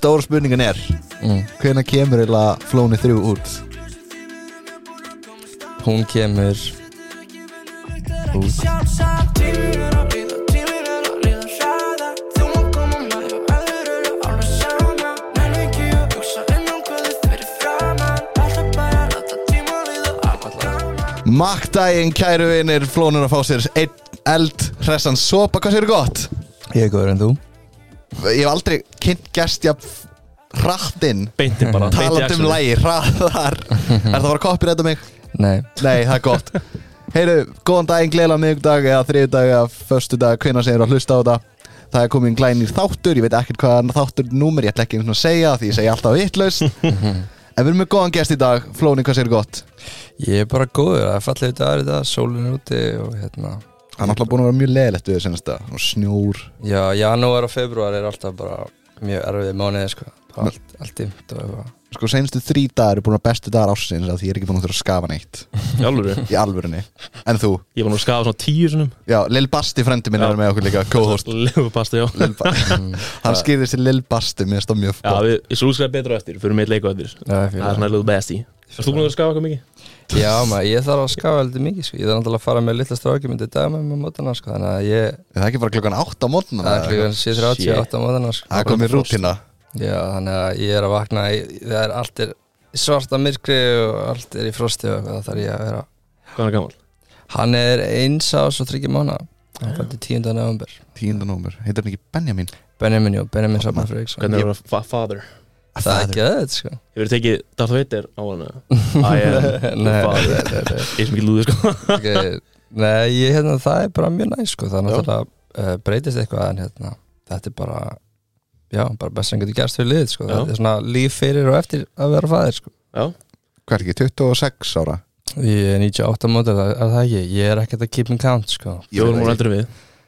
Stóra spurningin hvenær kemur eiginlega Flóni 3 út? Hún kemur út Makkdaginn, kæru vinir, Flónur að fá sér einn eld, hressan sopa, hvað séu gott? Ég er góður en þú Ég hef aldrei kynnt gestja hrattinn Beinti bara talandi lagi, hraðar Það að fara copyrighta mig? Nei, Nei, það er gott Heyru, góðan daginn, gleðilegan miðvikudag eða þriðjudag eða föstudag, hvenær segir að hlusta á þetta Það er komið glænýr þáttur, ég veit ekkert hvað þáttur númer, ég ætla ekki að segja því ég segi alltaf vitlaust En við erum með góðan gest í dag, Flóni, hvað segir gott? ég er bara góður, það er fallið dagur í dag, sólin er úti og hérna Það er náttúrulega búin að vera mjög leiðilegt við senasta, snjór Já, janúar og februar er alltaf bara mjög erfið mánuði sko Allt dimmt og eitthvað Sko, senastu 3 dagar eru búin að bestu dagar ársins að því ég er ekki búin að þurfa að skafa neitt Í alvöru Í alvörunni En þú? Ég var nú að skafa svona 10 sinum Já, Lil Basti frendi minn er með okkur líka, co-host Leifupasta, já Hann skýrði sér Lil Basti, mér stóð mjög Já, við slúskaði betra á eftir, fyrir með leika á eftir Það er svona little bestie Erst þú búin að skafa eitthvað mikið? Já maður, ég þarf að skafa heldur mikið sko Ég þarf náttúrulega að fara með litla strákjum í dag með mótana sko Þannig að ég Er það ekki bara klukkan 8 á mótnana? Það er klukkan 7:30, 8 á mótana sko Það er komið rútína Já, þannig að ég er að vakna þegar allt er í svarta myrkri og allt er í frosti og eitthvað, þá þarf ég að vera Hvað er gamall? Hann er 1 árs og 3 mánaða Hann fætti 10. november 10. nóvember, heitir hann ekki Benjamin? Benjamin Safman Fredriksson Hvernig er það father? Það er ekki það, sko Hefur þið tekið Darth Vader á hana? I am the father Ég sem ekki lúði, sko okay. Nei, hérna, það er bara mjög næst, sko Það er náttúrulega breytist eitthvað en hérna, þetta er bara Já, bara best sem getur gerst fyrir liðið, sko Þetta er svona líf fyrir og eftir að vera faðir, sko Já Hvað er ekki, 26 ára? Ég er 98 mótil, er það ekki? Ég er ekkert að keep in count, sko Ég voru múin eldri við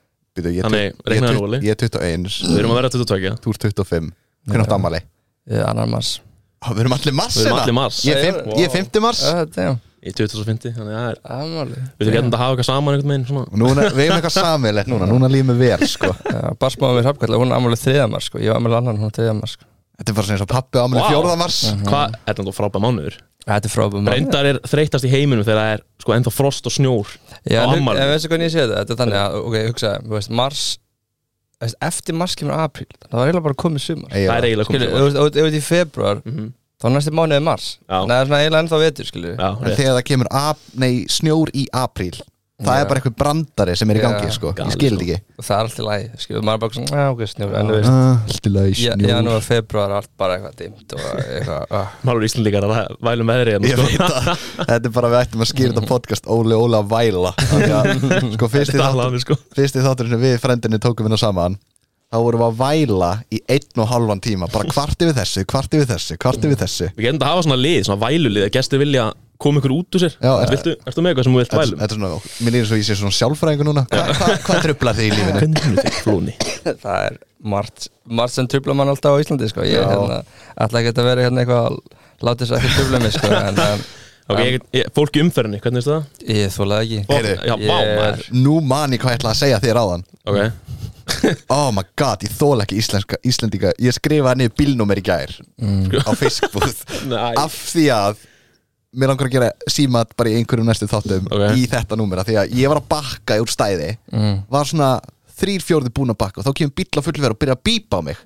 Þannig, reiknaði nú, Óli Ég er 21 Við erum að vera 22 Þú ert 25 Hvernig áttu ammali? Ég er 2. mars Við erum allir mars Við erum allir mars Ég er 5. mars Ég er 2050, þannig að það er Ammali Við þurfum að hafa eitthvað saman einhvern veginn svona Núna, við erum eitthvað sammeilegt núna lífum við vel, sko Barsmáðum við Hrafnkalla, hún er ammali 3. mars, sko Ég var ammali annan, hún er 3. mars, sko Þetta er bara svona eins og pappi á ammali 4. mars Hvað, er þetta frábæð mánuður? Þetta er frábæð mánuður Reyndar er þreytast í heiminum þegar það er sko ennþá frost og snjór Já, á en afmælinu. veistu hvernig ég sé þetta? Þetta er þannig að, ok, hugsaði, þú veist, mars Eftir mars kemur apríl Það var eiginlega bara komið sumar Það er eiginlega komið Skilju, ef þú ert í februar þá er næsti mánuðið mars Já. Það er svona eiginlega ennþá vetur, skilju Já, En þegar það kemur snjór í apríl Það er bara eitthvað brandari sem er í gangi, sko Ég skil þetta ekki Og það er allt í lagi, skilju, maður er bara svona, já, ok, snjór En þú veist, Allt í lagi snjór janúar, februar, allt bara eitthvað dimmt og eitthvað Málur Íslandíkar að vælum veðri Ég veit það Þetta er bara við ættum að skýra þetta podcast Óli að væla Þannig að, sko, fyrsti þátturinn sem við frendinni tókum við saman Þá vorum við að væla í 1,5 tíma Bara kvarti við þessu Við getum þetta að hafa svona lið, svona vælulið að gestir vilja koma ykkur út úr sér Já, Ertu með eitthvað sem þú vilt vælum? Þetta er svona, mér er svo ég sé svona sjálfræðingur núna Hvað truflar þig í lífinu? Hvernig finnur þig, Flóni? Það er margt sem trufla mann alltaf á Íslandi, sko Ég ætla ekki að vera hérna eitthvað látið sér ekki trufla mig, sko Ok, fólk í umferðinni, hvernig veistu það? Ég þólaði ekki Heyrðu, Já, vá, maður Nú man ég hvað ég ætla að segja þér áðan Ok Oh my god, ég þóla ekki Íslendinga Ég skrifaði niður bílnúmer í gær Á Facebook Nei. Af því að mér langar að gera símat bara í einhverjum næstu þáttum Í þetta númer, af því að ég var að bakka úr stæði Var svona 3/4 búin að bakka Og þá kemur bíll á fullverð og byrja að bípa á mig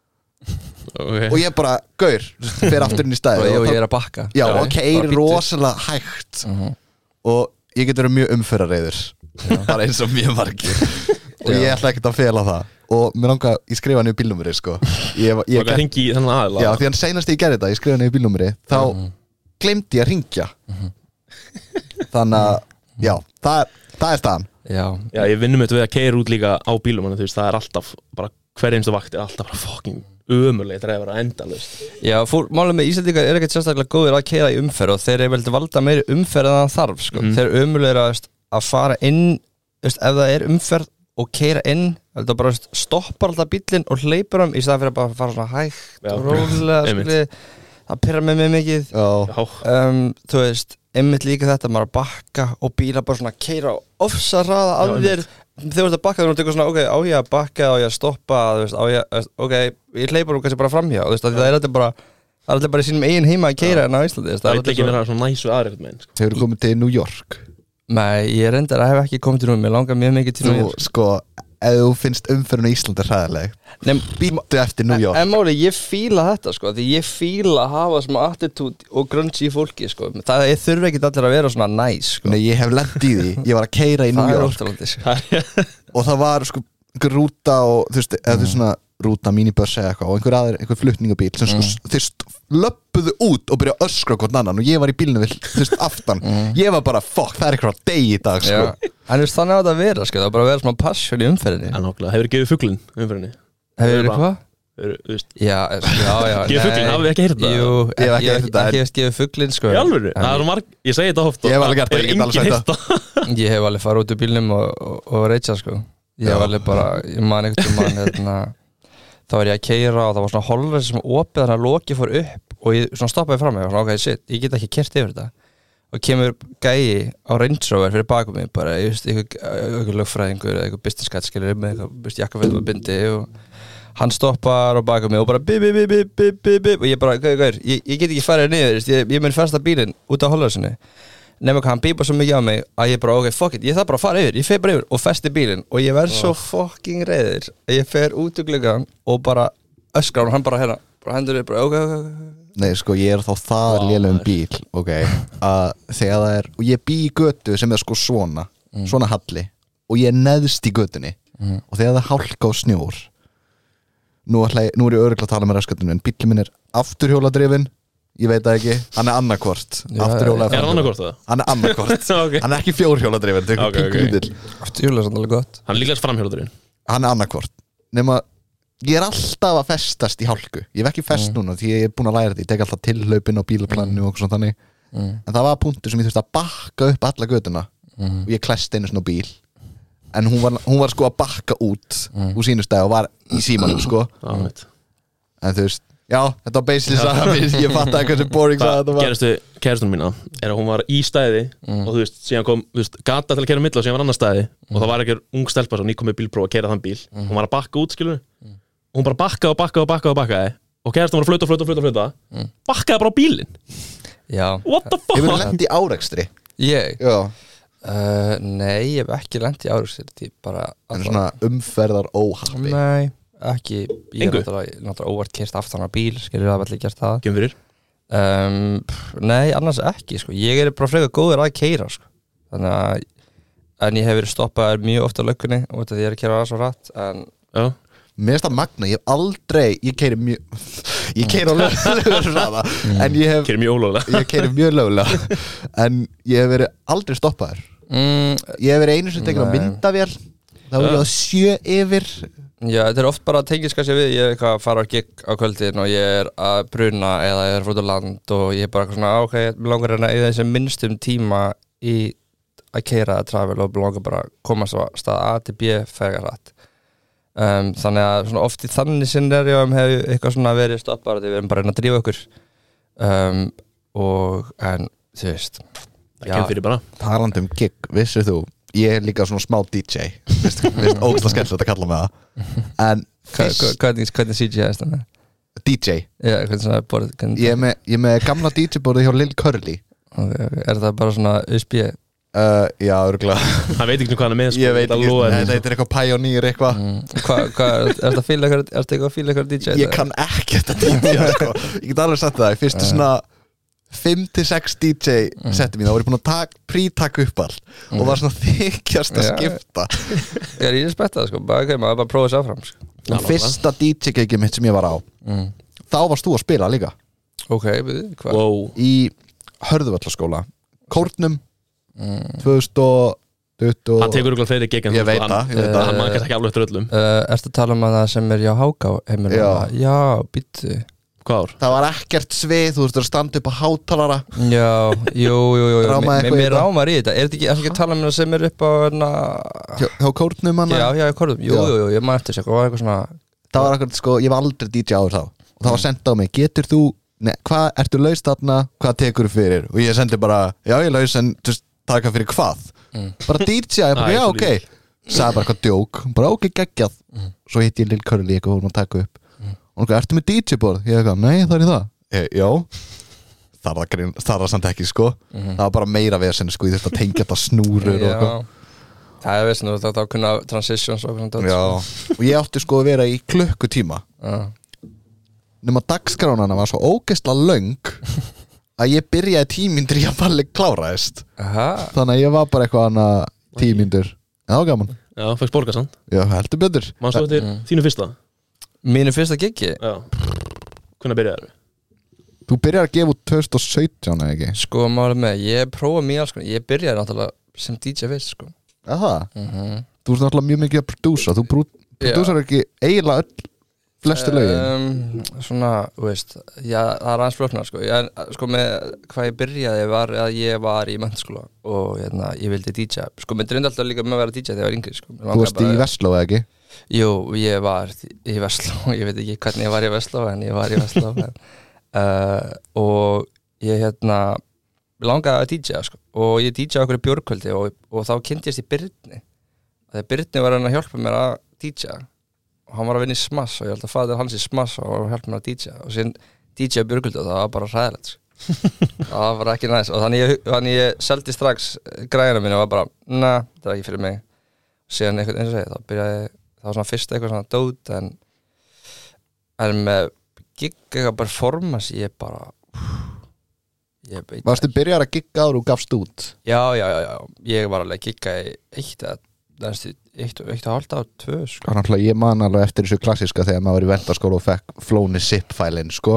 Okay. Og ég bara, gaur, fer aftur inn í stæði Og ég er að bakka Já, og keiri rosalega hægt Og ég get verið mjög umferðarreiður Bara eins og mjög margir Og ég ætla ekkert að fela það Og mér langar, ég skrifa niður bílnúmeri, sko Ég hringi í þennan aðila Já, því hann seinast ég gerði þetta, ég skrifa niður bílnúmeri Þá glemdi ég að hringja Þannig að, já, það er staðan Já, ég vinnum þetta við að keira út líka á bílum Þú veist, það er alltaf, bara hver einstu vakt er alltaf bara fucking ömurlega dreifur að endalaust Já, málið með Íslandingar er ekkert sérstaklega góðir að keyra í umferð og þeir eru vel til valda meiri umferð en það þarf, sko. Þeir eru ömurlega að fara inn, ef það er umferð og keyra inn, það bara stoppar alltaf bíllinn og hleypur í staðan fyrir að bara fara svona hægt og rólega, það pirrar mig mikið. Þú veist, einmitt líka þetta, maður að bakka og bíla bara svona keyra á ofsa hraða að þér þegar þú ert að bakka þú tekur svona, ok, á ég að bakka, á ég að stoppa þú veist, á ég, ok, ég hleypur nú kannski bara framhjá, þú veist, það er alltaf bara í sínum eigin heima að keyra en á Íslandi Það er ekki verið svona næsu aðrið með sko. Hefur komið til New York? Nei, ég reyndar að hef ekki komið til New York, mér langar mjög mikið til New York Sko, ef þú finnst umferðin í Íslandi hræðileg býttu eftir New York En máli, ég fíla þetta sko, því ég fíla að hafa svona attitude og grunge í fólki sko, það þurfi ekki allir að vera svona næs sko. Nei, ég hef lent í því, ég var að keyra í New York og það var sko einhver rúta og þú veist, eða þú veist svona rúta, míniböss eða eitthvað og einhver flutningabíl sem sko þeir löppuðu út og byrja að öskra hvort annan og ég var í bílnu við, þú veist, aftan ég var bara, fuck, það er eitthvað deg í dag sko. En þú veist, þannig að þetta vera sko, það er bara að vera svona passion í umferðinni Hefur gefið fuglinn umferðinni? Hefur hvað? Já Gefið fuglinn, hafið þið ekki heyrt það? Jú, ég hef ekki heyrt þetta ekki veist gefið fuglinn sko Í alvöru? Það er marg, ég segi þetta ofta Ég hef alveg gert það, ég get alveg sagt það Ég hef alveg farið út úr bílnum og reitsa sko Ég hef alveg bara, ég man einhvern þá var ég að keyra og það var svona holræsi sem opið þannig að loki fór upp og ég svona stoppaði fram mig og svona ok, shit, ég get ekki keyrt yfir þetta og kemur gæi á Range Rover fyrir bakum mig bara, ég veist, einhver lögfræðingur eða einhver business cat skilur með eitthvað jakkafötum og bindi og hann stoppar á bakum mig og bara bip og ég bara, gauður, ég get ekki farið niður, ég mun festa bílinn út á holræsinu nema hvað hann bípa svo mikið á mig að ég bara, ok, fuck it, ég þarf bara að fara yfir ég fer bara yfir og festi bílinn og ég verð svo fucking reiður að ég fer út úr gluggan og bara öskra og hann bara hérna, bara hendur yfir ok Nei, sko, ég er þá það lélegum bíl, ok að þegar það er, og ég bý í götu sem er sko svona halli og ég er neðst í götunni og þegar það er hálka og snjór nú er ég örugglega að tala með raskatunum en bílinn minn er afturhjóladrifinn ég veit það ekki, hann er annarkvort afturhjóla Er hann annarkvort það? Hann er annarkvort, Okay. hann er ekki fjórhjóladrifinn það er Okay, eitthvað píkulítill Afturhjóla er svona alveg gott Hann er líklega framhjóladurinn Hann er annarkvort, nema ég er alltaf að festast í hálku ég hef ekki fest núna því ég er búin að læra þetta ég tek alltaf tilhlaupin á bílaplaninu og svona þannig en það var punktur sem ég þurfti að bakka upp alla götuna og ég klest einu svona bíl en hún var sko að bakka út úr sínu stæð og var í símanum sko en þú veist, já, þetta var basically saga ég fatt að hversu boring saga þetta var Gerstu kærastunum mína er að hún var í stæði og þú veist, síðan kom, þú veist, gata til að keyra á milli og síðan var annar stæði og það var ekki ung stelpa sem nýkomið bílpróf að keyra þann bíl hún var að bakka út, skilur og hún bara bakkaði og kærastan var að flauta bakkaði bara á bílinn What the fuck? Hefur lent í árekstri? Ég? Já Nei, ég hef ekki lent í árekstri En svona umferðar óhappi Nei, ekki Ég Engu? er náttúrulega óvart keyrt aftan á bíl skilur það allir gert það Kemur fyrir? Nei, annars ekki sko. Ég er bara frekar góður að keyra sko. Þannig að en ég hef verið stoppaður mjög oft á löggunni og þetta því ég er að keyra aðeins og rætt en Já Mér finnst það magna, ég keyri mjög ég keyri á lögulega en ég Keyri mjög ólöglega ég keyri mjög lögulega en ég hef verið aldrei stoppaður ég hef verið einu sem tekin á myndavél það voru að 7 yfir Já, þetta er oft bara að tengist kannski við ég er eitthvað að fara á gig á kvöldin og ég er að bruna eða ég er frá land og ég er bara eitthvað svona, ok, mér langar að eða þessi minnstum tíma í að keyra að travel og mér langar bara að komast á stað A til B fægar rætt þannig að svona oft í þannig scenarióum hefur eitthvað svona verið stoppar við erum bara að drífa okkur og en þú veist Það kemur fyrir bara talandi gig, vissir þú ég er líka svona smá DJ veist ógæslega skemmtilegt að kalla mig það en Hvernig CG er þetta? DJ Já, hvernig svona borð ég er með gamla DJ-borðið hjá Lil Curly okay. Er það bara svona USB? Já, örgulega Hann veit ekki hvað hann er með sko. Ég veit ekki, þetta er eitthvað Pioneer eitthvað Er þetta fíla eitthvað DJ? Ég kann ekki þetta DJ sko. Ég get alveg sagt það, í fyrstu svona 5-6 DJ setti mín þá var ég búin að pre-taka upp all og var svona þykjast að skipta Ég er í respektað sko, maður bara prófa sér áfram sko. Og fyrsta DJ-geikið mitt sem ég var á þá varst þú að spila líka Ok, hvað? Wow. Í Hörðuvallaskóla Kórnum 2020 Hann tekur ykkur fleiri gig en Ég veit það Hann maður kannski ekki alveg eftir öllum Ertu að tala um að það sem er hjá Háká heimilum? Já, býttu Hvað ár? Það var ekkert svið, þú veist að standa upp á hátalara Já, jú Rámaði eitthvað í Mér þetta? rámar í þetta Er þetta ekki að tala um það sem er upp á Hjá Kórnum hana Já, Kórnum Jú, ég maður eftir sér eitthvað svona Það var akkurat, sko, ég var aldrei DJ áður þá og það var sendt á mig, getur þú hvað, ertu laus þarna, hvað tekur þú fyrir og ég sendi bara, já ég laus en taka fyrir hvað bara DJ, ég bara, já ok sagði bara eitthvað djók, bara ok, geggjað svo hitti ég Lil Curly eitthvað og hún að taka upp og hún ertu með DJ-borð? Ég eitthvað, nei það er í það já, það var samt ekki sko það var bara meira vesen sko, ég þurfti að tengja þetta snúrur og eitthvað það er vesen, þá kunna transitions og já, og ég átti sko að vera í klukkutíma nema dagskránan var svo ógeðslega löng að ég byrjaði 10 mínútur í að balli kláraðist þannig að ég var bara eitthvað annað 10 mínútur en það var gaman Já, fækst borga samt já, heldur betur Manstu eftir þínu fyrsta? Mínu fyrsta giggi? Já Hvernig byrjaði það? Þú byrjaði að gefa út 2017 eða ekki? Sko, málið með, ég prófa mjög alls ég byrjaði náttúrulega sem DJ fyrst sko Það? Þú ert náttúrulega mjög mikið að prodúsa þú prodúsar ekki eiginlega flestu lögin svona, þú veist já, það er aðeins flóknar sko sko með hvað ég byrjaði var að ég var í menntaskóla og ég vildi DJ sko, mér dreymdi alltaf líka með að vera DJ þegar ég var yngri sko. Þú varst í Vestló eða ekki? Jú, ég var í Vestló ég veit ekki hvernig ég var í Vestló en ég var í Vestló og ég langaði að DJ sko. og ég DJ okkur í bjórkvöldi og þá kynntist ég Birni þegar Birni var að hjálpa mér að DJ og hann var að vinna í Smass og ég held að faðir hans í Smass og var að hjálpa mér að DJ og síðan DJ björguldi og það var bara hræðilegt það var ekki næs og þannig ég seldi strax græðina mínu og var bara, það er ekki fyrir mig og síðan eitthvað eins og segi, þá byrjaði það var svona fyrst eitthvað svona dót en með gig eitthvað performance ég bara Varstu byrjar að gigga áður og gafst út? Já, ég var alveg að gigga í eitt og hálft á 2 sko. Ég man alveg eftir þessu klassiska þegar maður var í verndaskóla og fekk flóni zip-fælinn sko.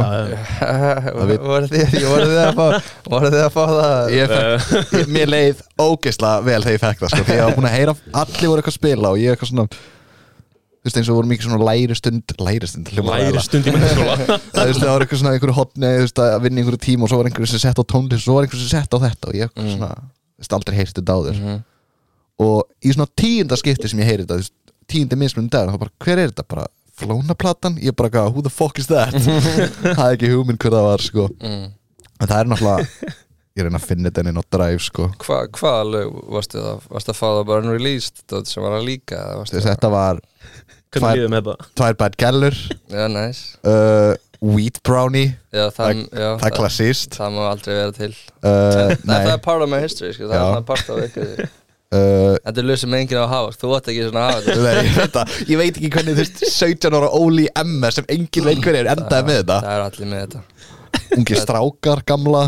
Voru þið að fá það? Mér leið ógeðslega vel þegar ég fekk það sko. Því ég var búin að heyra allir voru eitthvað að spila og ég eitthvað svona þú veist eins og voru mikið svona læristund í menntaskóla það var eitthvað svona einhverju hotni að vinna einhverju tíma og svo var einhverju sem sett á tónlist og svo var einhverju sem sett á þetta og ég svona aldrei heyrst þetta áður og í svona 10. skipti sem ég heyri þetta 10. mismunum dag og bara hver er þetta? Bara flónaplatan? Ég bara who the fuck is that? Það er ekki hugmynd hver það var sko en það er náttúrulega ég reyna að finna þetta inn á Drive sko Hvaða lög varstu að fá það bara unreleased sem var að líka? Þetta var Tvær bad gellur Já, nice Wheat brownie Já, það er klassíst Það má aldrei vera til Það er part of my history sko. Það er part of ykkur Þetta er lög sem enginn á að hafa þú átt ekki svona að hafa þetta Ég veit ekki hvernig þú veist 17 ára Óli MS sem enginn veit hver endaði með þetta Það er allir með þetta Ungi strákar gamla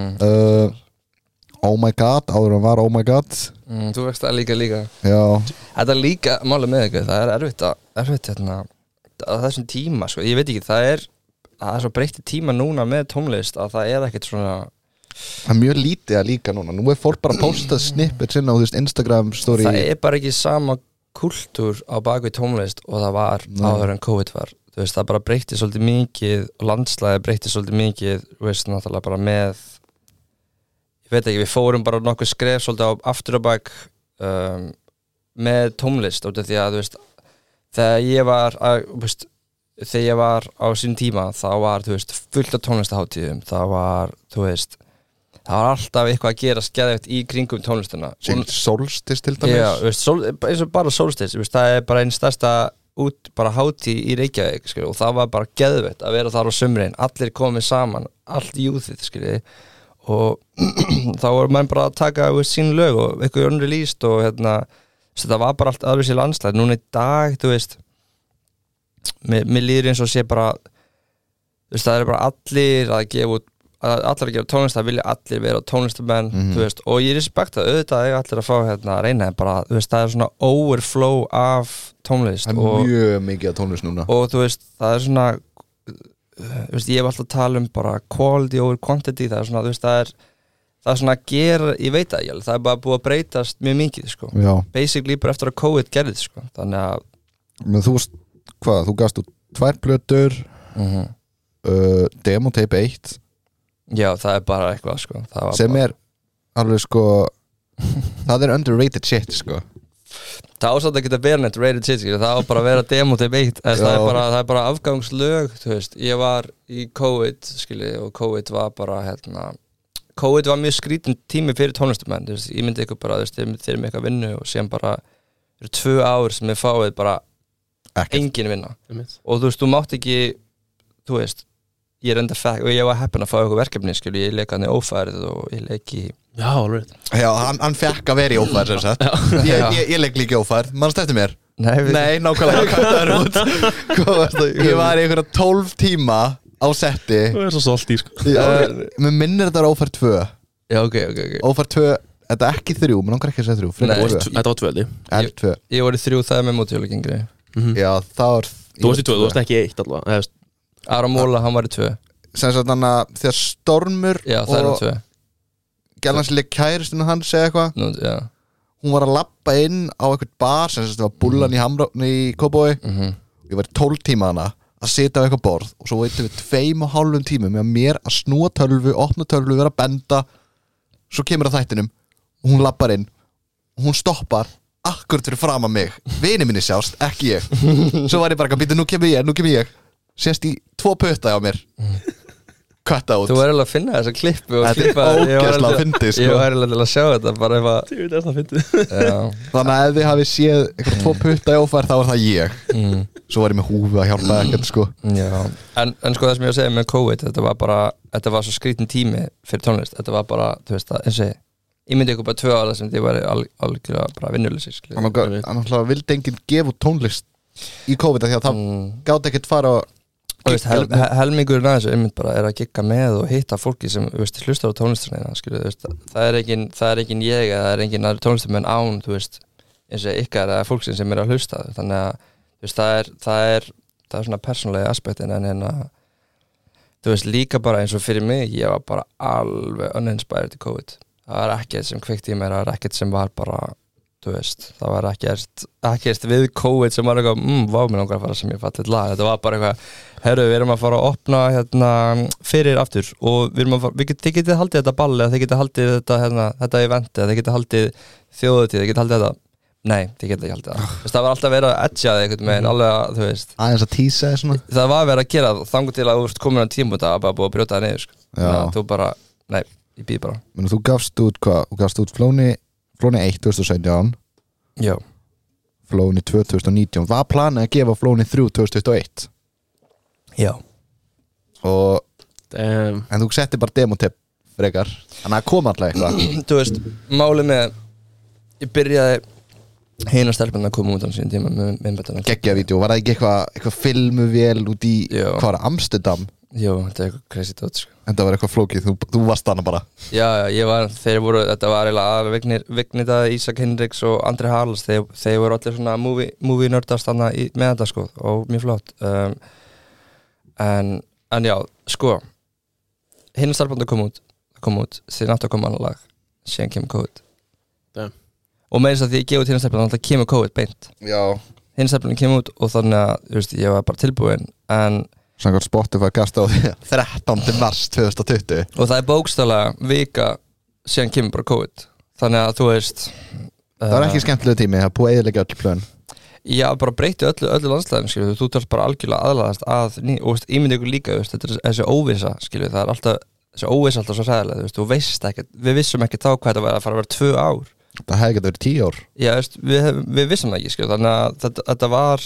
Oh my god áður hann var Oh my god Þú vext það líka Já Þetta er líka málið með ykkur það er erfitt á þessum tíma sko. Ég veit ekki, það er svo breytti tíma núna með tónlist að það er ekkert svona Það er mjög lítið að líka núna Nú er fólk bara að posta snippet sinna á Instagram story Það er bara ekki sama kultúr á bakvið tónlist og það var áður en COVID var Þú veist, það bara breytti svolítið mikið og landslæði breytti svolítið mikið Þú veist, náttúrulega bara með Ég veit ekki, við fórum bara nokkuð skref svolítið á aftur og bak með tónlist út af því að, þú veist þegar ég var á sín tíma þá var, þú veist, fullt af tónlistaháttíðum það var alltaf eitthvað að gera skeðvægt í kringum tónlistina Solstis til dæmis Já, veist, eins og bara Solstis það er bara einn stærsta bara hátíð í Reykjavík og það var bara geðveikt að vera þar á sumrin allir komið saman, allt júþið og þá voru menn bara að taka sín lög og eitthvað unreleased og það var bara allt aðrið sér landslæð núna í dag, þú veist mér líður eins og sé bara þú veist, það er bara allir að gefa út allir að gera tónlist, það vilja allir vera tónlistamenn, þú veist, og ég respekta auðvitað að allir að fá að reyna en bara, þú veist, það er svona overflow af tónlist það er mjög mikið af tónlist núna og þú veist, það er svona þú veist, ég hef alltaf að tala bara quality over quantity, það er svona, þú veist, það er svona að gera, ég veit það ekki, það er bara búið að breytast mjög mikið, sko Já. Basically bara eftir að COVID gerðið, sko þannig að Men þú veist, þú gafst út 2 plötur Demotape 1 Já, það er bara eitthvað, sko sem er alveg, sko það er underrated shit, sko Það ásatt að geta verið neitt rated shit, það á bara að vera Demotape 1 það er bara afgangslög, þú veist ég var í COVID, og COVID var bara, COVID var mjög skrítin tími fyrir tónlistumenn, þú veist, ég myndi ykkur bara, þú veist, þeir með eitthvað vinnu og síðan bara fyrir 2 ár sem þið fáið bara engin vinna og þú veist, þú mátt ekki þú veist, ég er enda fekk og ég var heppin að fá eitthvað verkefni, skilur, ég leik hann í ófærið og ég leik í hann fekk að vera í ófærið sem sagt ég leik líka í ófærið, mannst eftir mér Nei, nákvæmlega Ég var í einhverja 12 tíma á setti Það er svo stolt í Mér minnir þetta var ófærið 2 Já, ok Ófærið 2, þetta er ekki 3, mér langar ekki að segja 3 Þetta var 2 Ég var í 3, það er með mótjóla gengri Já, það var Þú varst í 2, þú varst ekki 1 allavega Aron Móla, hann var í 2 Sem sagt þannig að þegar Stormur Já, það er 2 Gælansleik kæristinu hans eða eitthvað Já Hún var að labba inn á eitthvað bar sem þetta var bullan í Kópavogi Ég var í 12 tíma hana að sitja á eitthvað borð og svo veitum við 2,5 tímum með mér að snúa tölvu, opna tölvu, vera að benda svo kemur að þættinum og hún labbar inn og hún stoppar akkurat fyrir fram að mig vini minni sjást, ekki ég svo var ég bara að býta, nú kemur ég sést í 2 putta á mér Kvætta út Þú var alveg að finna þessa klippu og Þetta er ógeðslega fyndið sko. Ég var alveg til að sjá þetta bara ef að Ég veit það fyndið Þannig að ef þið hafið séð eitthvað 2 putta í ófærð þá var það ég Svo var ég með húfu að hjálpa ekkert sko. Já, en sko það sem ég var að segja með COVID þetta var svo skrítin tími fyrir tónlist þetta var bara, þú veist það, eins og ég myndi ykkur bara 2 ára sem þið væri algjörlega bara vinnuleysi Þannig að vildi enginn gefa út tónlist í COVID því að það gátt ekkert fara helmingurinn aðeins einmitt bara er að gigga með og hitta fólki sem hlustar á tónlistarna það er engin ég eða það er engin aðri tónlistarmenn án þú veist, eins og ykkar eða fólksinn sem er að hlusta þannig að þú veist, það er svona persónlega aspektin en hérna þú veist líka bara eins og fyrir mig ég var bara alveg uninspired í COVID það var ekkert sem kveikti í mér það var ekkert sem var bara þú veist, það var ekkert við COVID sem var eitthvað, vá mér langar að fara sem ég fallið lag, þetta var bara eitthvað herru, við erum að fara að opna hérna fyrir aftur og þið getið haldið þetta ball eða þið getið haldið þetta event eða þið getið haldið þjóðutíð, þið getið haldið þetta nei, þið getið ekki haldið það það var alltaf verið að edjaði einhvern veginn alveg að, þú veist aðeins að tísa svona það var verið að gera þangur til að þú veist komin á tímúta að bara búið að brjóta það niður sko. Þú bara, nei, ég býð bara Men þú gafst út hvað? Þú gafst út Flóni 1 2017 Já Flóni 2 2019 Var planið að gefa Flóni 3 2021? Já En þú setti bara demotip frekar Þannig að koma alltaf eitthvað Þú veist, málið með ég byrjaði heina stelpunna að koma út á síðan tíma með myndbætana Geggjavídeó, var það ekki eitthvað filmuvél út í, hvað var það, Amsterdam? Jó, þetta er eitthvað crazy dot sko. Þetta var eitthvað flókið, þú varst þarna bara Já, ég var, þetta var eiginlega Vignita, Ísak Hinriks og Andri Harls þeir voru allir svona movie nördast þarna með þetta sko og mjög flott en já, sko hinn starfbandi kom út þeir náttu að koma annar lag síðan kemur COVID og með þess að því ég gefa til hinn starfbandi alltaf kemur COVID beint Já hinn starfbandi kemur út og þannig að þú veist, ég var bara tilbúin en Samkvæmt Spotify gasta á því 13. mars 2020 og það er bókstaflega vika síðan kemur bara COVID þannig að þú veist Það var ekki skemmtilegu tími, það búið eðilega öll plön Já, bara breyti öllu landslæðum skilju, þú tölst bara algjörlega aðlaðast að og veist, ímyndi ykkur líka, veist, þetta er þessi óvissa skilju, það er alltaf, þessi óvissa alltaf svo sæðilega, þú veist ekkert, við vissum ekki þá hvað þetta var að fara að vera 2 ár Það hefði getið verið 10 ár Já, veist, við vissum það ekki skilju, þannig að þetta var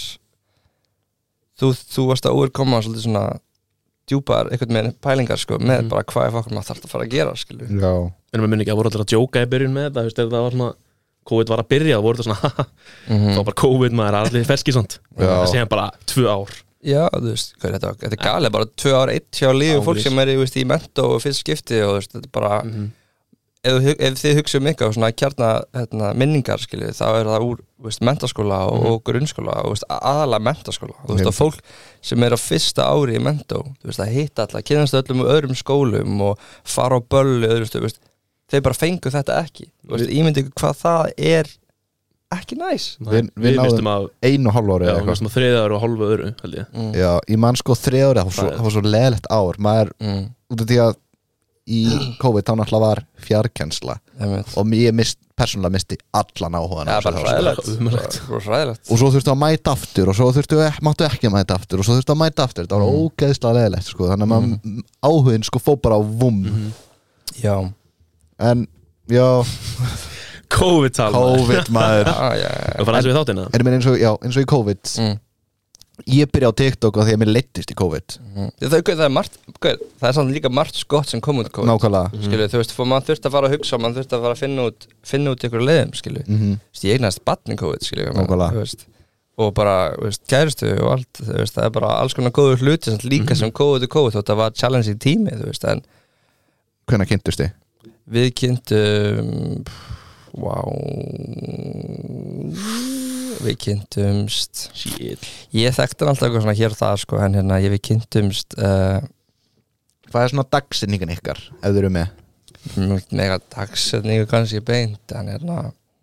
þú varst að úrkoma svolítið svona djúpar einhvern með pælingar sko, með bara hvað fokkur maður þarf að fara að gera skilju. Já. En maður muni ekki að voru allir að djóka í byrjun með þetta, veist, ef það var svona COVID var að byrja, voru þetta svona þá bara COVID maður er allir ferskisant það segja bara 2 ár. Já, þú veist, þetta er galið, bara 2 ár 1 hjá lífi fólk sem er í mentó og fyrst skipti og veist, þetta er bara ef þið hugsa eitthvað svona kjarna minningar skilju, þá er það úr menntaskóla og grunnskóla og aðalega menntaskóla og þú veist, fólk sem er á fyrsta ári í mentó, þú veist, að hitta alla kynnast öllum öðrum skólum og fara á böllu öðrum, þeir bara fengu þetta ekki, þú veist, ímyndi ykkur hvað það er ekki næs. Við náðum 1,5 ári eða eitthvað. 3 ári og hálfu öðru, held ég. Já, ég man sko 3 ári, það var svo leðilegt ár, maður, út af því að í COVID þá náttúrulega var fjarkennsla og ég persónulega misti allan áhugan ja, bara hræðilegt og svo þurftu að mæta aftur og svo máttu ekki að mæta aftur og svo þurftu að mæta aftur, það var ógeðslega leðilegt sko. Þannig að áhugin sko fó bara á vum Já en já COVID-tal COVID maður Og fara þessu við þáttina En ég meina eins og í COVID Ég byrja á TikTok og því að mér leittist í COVID Það er margt, það er samt líka margt gott sem kom út COVID. Nákvæmlega Skilju, þú veist, maður þurfti að fara að hugsa maður þurfti að fara að finna út ykkur leiðum, skilju ég eignast barn í COVID, skilju Nákvæmlega og bara, kærustu og allt, það er bara alls konar góður hluti sem líka sem COVID þótt að var challenging tími, en Hvenær kynntust þið? við kynntum við kynntumst Shit ég þekkti hann alltaf eitthvað svona hér og það sko, en hérna við kynntumst Hvað er svona dagsetningan ykkar, ef þið eru með? mega dagsetningu kannski beint, en hérna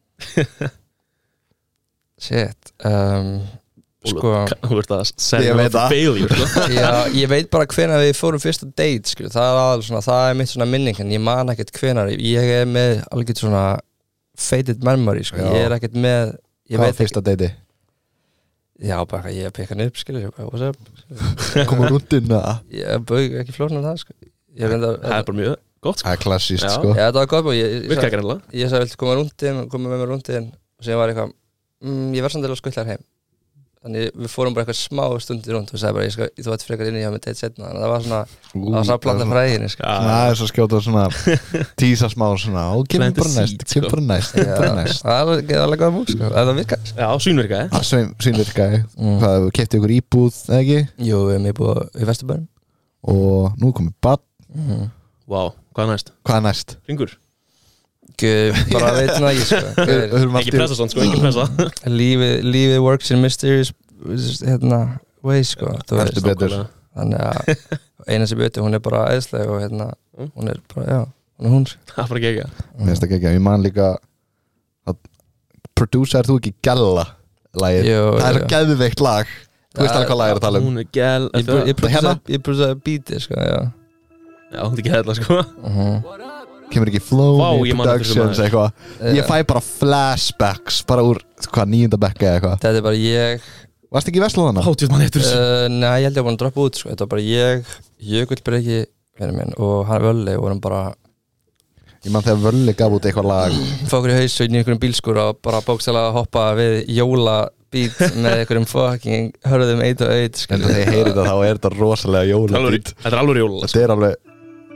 shit sko Þú ert að Ég segja veit það. failure sko. já, ég veit bara hvenær við fórum fyrst á date skilur. Það er mitt svona minning en ég man ekkert hvenær, ég er með alveg svona faded memory sko. Já. ég er ekkert með Hvað var fyrsta deiti? já, bara ég pekka hann upp skilur, what's up Komum rúndin að ég bauð ekki flóknar það sko. Það er bara mjög gott sko. Það er klassíst Já. sko já, það var gott og Virka ekki reynilega ég sagði, viltu koma með mér rúndin og sem var eitthvað, ég var samt að skutla heim þannig við fórum bara eitthvað smá stundir rúnd og sagði bara, þú ætti frekar inn í hjá mig date setna þannig að það var svona að planta fræðinni sko. Það er svo skjóta svona tísa smá svona og kemur Plant a bara næst, seed, kemur bara næst, kemur bara næst það er alveg góð múk sko, það virkar Já, svínvirkaði Það svínvirkaði Hvað, kefti ykkur íbúð, eða ekki? jú, við erum íbúið í Vesturbærum Og nú er komið barn Vá, hvað er næst? Hvað er næst? Ringur? bara veitum það ekki sko. Ekki pressa svona, sko, ekki pressa lífið works in mysterious hérna, ways sko, þú veist. Heldur betur. Þannig að eina sem betur, hún er bara æðisleg og hérna, hún er bara, já, hún er hún sko. Það er bara gegja Mér finnst það ekki, ég man líka að producer þú ekki Gella lagið, Jú, það er jú. svo geðveikt lag Þú veist alveg hvað lag er að tala um Hún er gæl Ég produsaði beatið sko, já. Já, hún er gæla, sko Kemur ekki flow Vá, í ég man eftir þessu productions maður. eitthvað Ég fæ bara flashbacks bara úr, hvað, 9. bekka eða eitthvað Þetta er bara ég Varst ekki í Vestlóðana? Hátíð mann eftir þessu nei, ég held ég að búin að droppa út sko. Þetta var bara ég, Jökulbreki vinur minn, og hann Völli vorum bara Ég man þegar Völli gaf út eitthvað lag fá okkur í haus og inn í einhverjum bílskur og bara bókstæðlega að hoppa við jólabít með einhverjum fucking hörðum 1 og 1 En þegar ég heyri þetta þá er þetta rosalega jólabít Þetta er alveg jóla Þetta er alveg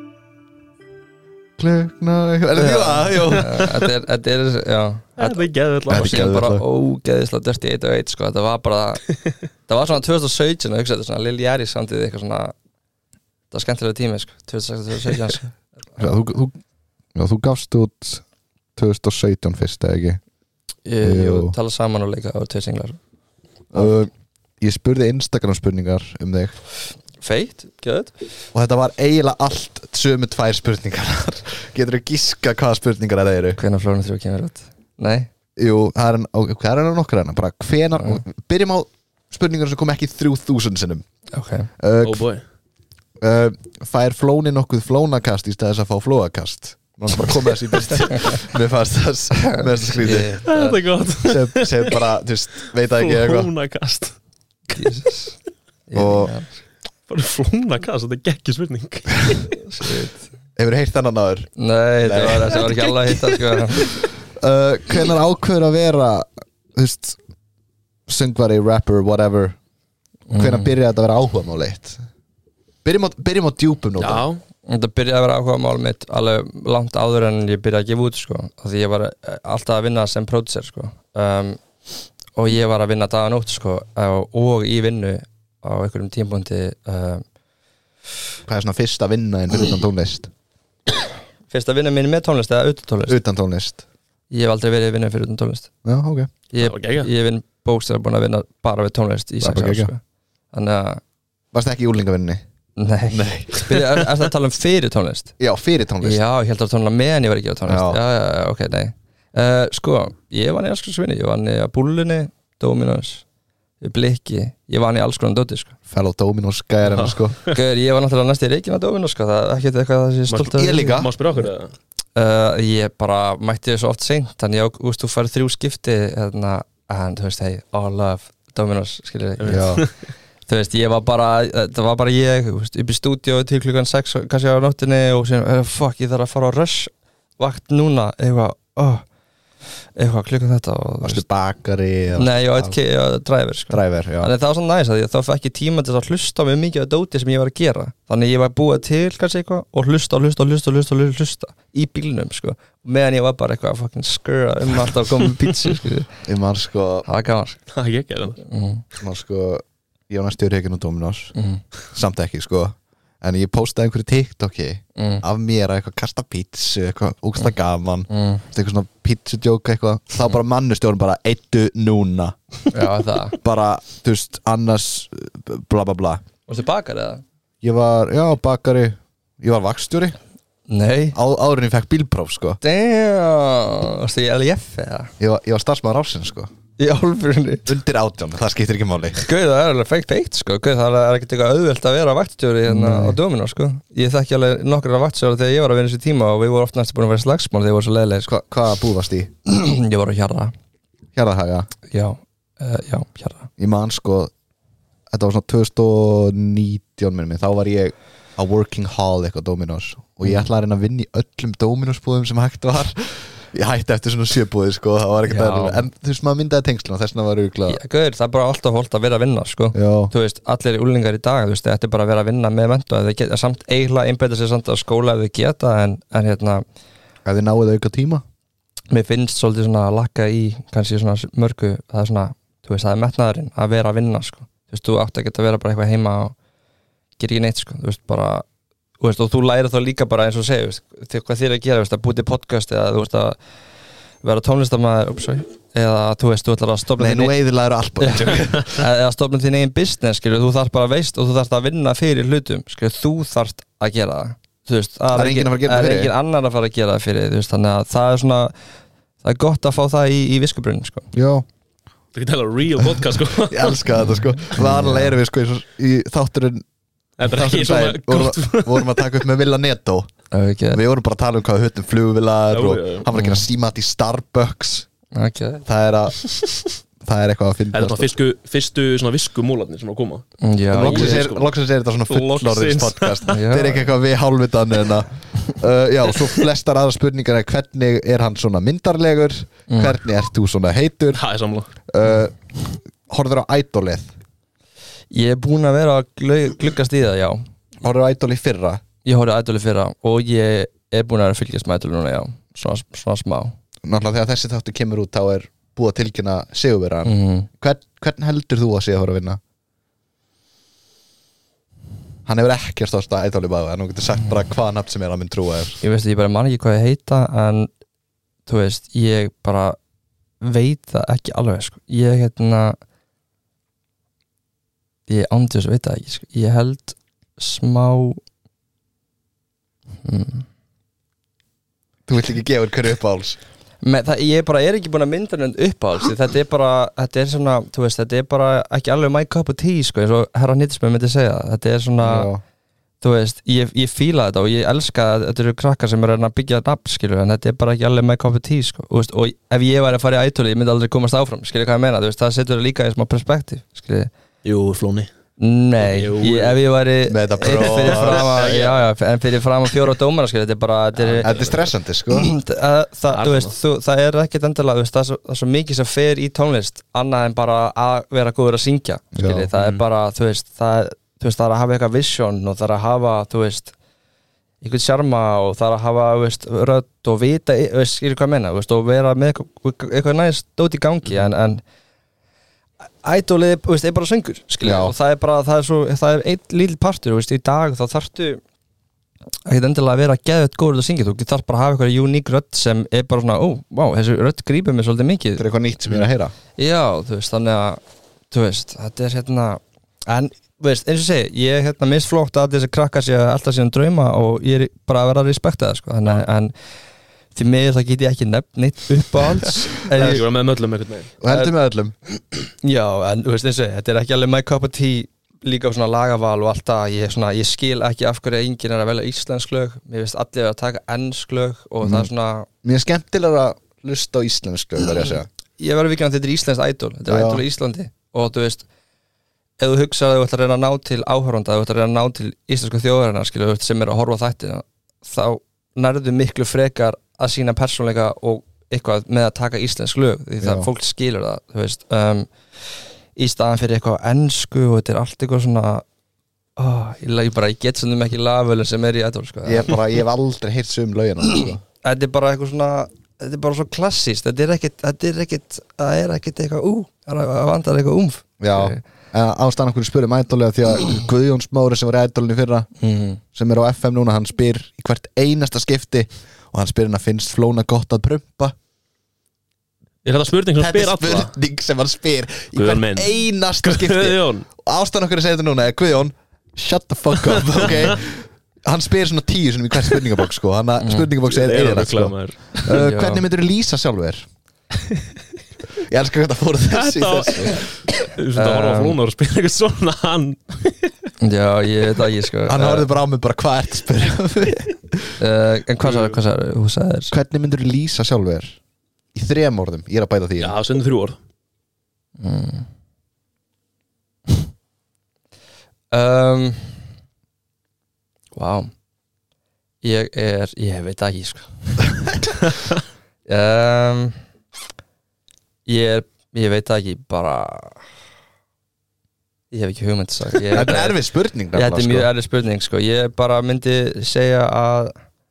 Klukna Er þetta það? Jó Þetta er, já Þetta er gæðið Þetta er og síðan bara geðveikt lag. ógeðislega dörti 1 og 1 sko. Þetta var bara það var svona 2017 og hugsa þetta svona Lil Jari samtíð eitthvað svona það var skemmtilega tími sko. 2016 sko. Þú gafst út 2017 fyrst, eða ekki? Jú, tala saman og leika á 2 singlar Ég spurði Instagram spurningar um þig Feitt, gjöð og þetta var eiginlega allt sömu 2 spurningar Geturðu giska hvaða spurningar það eru? Hvenær flóðum 3 kemur út? Nei Jú, hvað er nokkur hérna? Bara hvenar, byrjum á spurningar sem kom ekki 3000 sinnum Ok Oh boy Fær flóni nokkuð flónakast í stæðis að fá flóakast Náttúrulega bara komið þessi í byrst Mér fannst það skrítið Þetta er gott sem bara, þú veist, veit það ekki eitthvað Flónakast Jesus Og- Bara flónakast, þetta er geggi spurning Hefur heyrt þennan áður? Nei, þetta var ekki alveg að hitta sko. Hvenær ákveður að vera, þú veist, söngvari, rapper, whatever Hvenær byrjaði þetta að vera áhugamáli eitt? Byrjum á djúpum nú bara. Já, Þetta byrjaði að vera áhuga mál mitt alveg langt áður en ég byrjaði að gefa út sko. Af því ég var alltaf að vinna sem producer sko. Og ég var að vinna dag og nótt sko. Og í vinnu á einhverjum tímpúnti Hvað er svona fyrsta vinna en fyrir utan tónlist? Fyrsta vinna mín með tónlist eða utan tónlist Utan tónlist Ég hef aldrei verið að vinna fyrir utan tónlist Já, ok Ég Það var geggjað. vinn bókstæðar búin að vinna bara við tónlist í Það 6 var ár geggjað. sko. Þannig að Varst ekki í úlingavinninni? Nei Er það að tala um fyrir tónlist? Já, fyrir tónlist Já, ég held að tónla meðan ég var ekki á tónlist Já. Já, ok, nei Sko, ég vann í alls konar svinni Ég vann í að Búllunni, Dominos Blikki, ég vann í alls konar dóti sko. Fellow Dominos gæðarinn sko Gauður, ég var náttúrulega næst í Reykjavík Dominos sko. Það er ekkert eitthvað það sé stolt af Ég líka. má spyrja okkur eða? Ég bara mætti þið svo oft seint Þannig ég, þú veist, þú færð 3 skipti hérna, en þú veist, hey, all love Dominos, skilur þig Já, Þú veist, ég var bara, það var bara ég þú veist, upp í stúdíu til klukkan 6 kannski á nóttinni og síðan, fuck, ég þarf að fara á rush vakt núna, eitthvað, eitthvað klukkan þetta og Varstu bakari eða- Nei, ég var driver sko. Driver, já Þannig það var svona næs að þá fekk ég tíma til að hlusta mjög mikið af dóti sem ég var að gera Þannig ég var búið til kannski eitthvað og hlusta í bílnum sko. Meðan ég var bara eitthvað að fucking skura alltaf að koma með pítsi sko. Ég man sko, Það var gaman sko. Það er ekki man sko Ég var næstu reikinn á Dominos Samt ekki sko En ég postaði einhverju TikToki Af mér að eitthvað kasta pítsu Eitthvað úkslega gaman Eitthvað svona pítsudjók eitthvað Þá bara mannustjórn bara eittu núna Já, það Bara, þú veist, annars Bla bla bla Varstu bakari eða? Ég var, já, bakari Ég var vakstjóri Nei Áður en ég fekk bílpróf sko Damn Varstu í LF eða? Ég var starfsmaður ársins sko Í álfurinu Undir 18, það skiptir ekki máli Gauð, það er alveg feikt sko Gauð, það er ekkert eitthvað auðvelt að vera vaktstjóri hérna á Dominos sko Ég þekki alveg nokkra vaktstjóra þegar ég var að vinna þessi tíma og við vorum oft næstu búin að vera slagsmál þegar ég voru svo leiðileg sko. Hvaða búð varst í? Ég var á Hjarða Hjarðarhaga Já, Hjarða Ég man sko Þetta var svona 2019 minni Þá var ég á Working Holic á Dominos Og ég ætlaði að reyna að vinna í öllum Dominos búðum sem hægt var Ég hætti eftir svona 7 búði sko Það var ekkert að En þú veist maður myndaði tengslum Þess vegna var auðvitað Gauð, það er bara alltaf holdt að vera að vinna sko Já Þú veist, allir úlingar í dag, þú veist, þetta er bara að vera að vinna með mentu að þeir geta samt eiginlega einbeita sér samt að skóla ef þeir geta en hérna Ef þið náið auka tíma mér finnst svolítið svona að lakka í kannski svona mörgu, það er svona þú veist, það er metnaðurinn að vera að vinna sko. Þú veist, þú átt ekki að vera bara eitthvað heima og gera ekki neitt sko. Þú veist, bara þú veist, og þú lærir þá líka bara eins og segja hvað þér að gera, veist, að búti podcast eða þú veist að vera tónlistarmaður eða þú veist, þú ætlar að stofna Nei, nú eiðurlegar allt eða stofna þín eigin business, skilur, þú þarf bara að veist og þú þarf að vinna fyrir hlutum, skilur, þú þarf að gera það. Þú veist, það er engin annar að fara að gera það fyrir þú veist, þannig að það er svona það er gott að fá það í viskubrunn sko. Já. Það er ekki tala real podcast sko. Ég elska þetta sko. Varlega erum við sko í þátturinn Þetta er ekki svona gott vorum að taka upp með Villa Netto Við vorum bara að tala um hvað við höfum flugvilar og hann var að gera símat í Starbucks Það er eitthvað að finna Þetta er svona fyrstu svona viskumúlarnir sem að koma Loksins er þetta svona fullorðins podcast Þetta er ekki eitthvað við hálfvitan Já, svo flestar aðra spurningar er hvernig er hann svona myndarlegur Hvernig ert þú svona heitur Það er samla Horfður á Idolið Ég er búin að vera að gluggast í það, já Horfður á Idolið fyrra? Ég horfði á Idolið fyrra og ég er búin að fylgjast með Idolið núna, já Svona smá Náttúrulega þegar þessi þáttu kemur út þá er búið að tilkynna sigurvegaran Hvern heldur þú að sé að fara að vinna? Hann hefur ekki stórst að Idolið báða en þú getur sagt bara hvað nafn sem er að minn trúa þér Ég veist, ég bara man ekki hvað ég heita en þú veist, ég bara veit það ekki alveg sko. Ég ándið þess að veit það ekki sko. Ég held smá Þú vilt ekki gefa hverju uppáhalds Ég er ekki búin að mynda nefnd uppáhalds þetta er svona, þú veist, þetta er bara ekki alveg my cup of tea sko, eins og herra Nýttismenn myndi segja þetta er svona, þú veist, ég fíla þetta og ég elska að þetta eru krakkar sem er að byggja nafn, skilur, en þetta er bara ekki alveg my cup of tea sko, og ef ég væri að fara í Idol ég myndi aldrei komast áfram, skilur hvað ég meina, þú veist, það setur það líka í smá perspektíf, skilur. Jú, flóni Nei, ef ég væri en fyrir fram að 4 dómara þetta er bara Þetta er stressandi sko það er ekkert endilega það er svo mikið sem fer í tónlist annað en bara að vera góður að syngja það er bara það er að hafa eitthvað vision og það er að hafa einhvern sjarma og það er að hafa rödd og vita skilur hvað menna og vera með eitthvað næst dót í gangi en Idolið er bara söngur og það er einn lítill partur í dag þá þarftu ekki endilega að vera geðveitt góður að syngja þú þarf bara að hafa eitthvað uník rödd sem er bara svona, þessi rödd grípur mig svolítið mikið Það er eitthvað nýtt sem ég er að heyra Já, þannig að þetta er en eins og segi, ég er misflótt að þessi krakkar sé alltaf síðan drauma og ég er bara að vera að respekta það sko, en því miður það get ég ekki nefn neitt uppáhalds Ég var með öllum einhvern veginn Og heldur með öllum Já, en þú veist eins og þetta er ekki alveg my cup of tea líka á svona lagaval og allt það ég skil ekki af hverju enginn er að velja íslensk lög mér finnst allir að taka ensk lög og það er svona Mér er skemmtilega að hlusta á íslensk lög verð ég að segja Ég verður vikinn að þetta er íslenskt Idol þetta er Idol í Íslandi og þú veist ef þú hugsa að þú ætlar að reyna að ná til áhorfanda þú ætlar að reyna að ná til íslensku þjóðarinnar skilur sem er að horfa á þættina þá nærðu miklu frekar að sína persónleika og eitthvað með að taka íslensk lög því það Já. fólk skilur það, þú veist í staðan fyrir eitthvað ensku og þetta allt eitthvað svona ég get svona ekki lagvölin sem í Idol sko. Ég hef aldrei heyrt lögina sko. Þetta bara eitthvað svona þetta bara svo klassíst, það ekkert eitthvað það vantar eitthvað umf Já, ástæðan okkur spyrum Idol því að Guðjón Smári sem var í Idolinu fyrra sem á FM núna, hann spyr í hvert einasta skipti og hann spyr hann að finnst Flóna gott að prumpa. Er þetta spurning sem spyr alla? Þetta spurning sem hann spyr í Guðjón hvert minn. einasta skipti. Guðjón. Og ástæðan okkur að segja þetta núna Guðjón, shut the fuck up, ok? Hann spyr svona 10 sinum í hvert spurningabóks sko. Hann að spurningabóks eðilegt sko. Hvernig myndir þú lýsa sjálfur? Ég elskar hvað það fór þessi Þetta var að Flóna og spyr eitthvað svona hann Já, ég veit ekki sko. Hann horfði bara á mig bara hvað ert að spyrja En hvað sagði þú sagðir? Hvernig myndir þú lýsa sjálfur? Í 3 orðum, ég að bæta því Já, sendum 3 orð Vá Ég veit ekki sko. Ég veit ekki bara ég hef ekki hugmynd sagt. Þetta er erfið spurning Þetta er mjög erfið spurning sko. Ég bara myndi segja að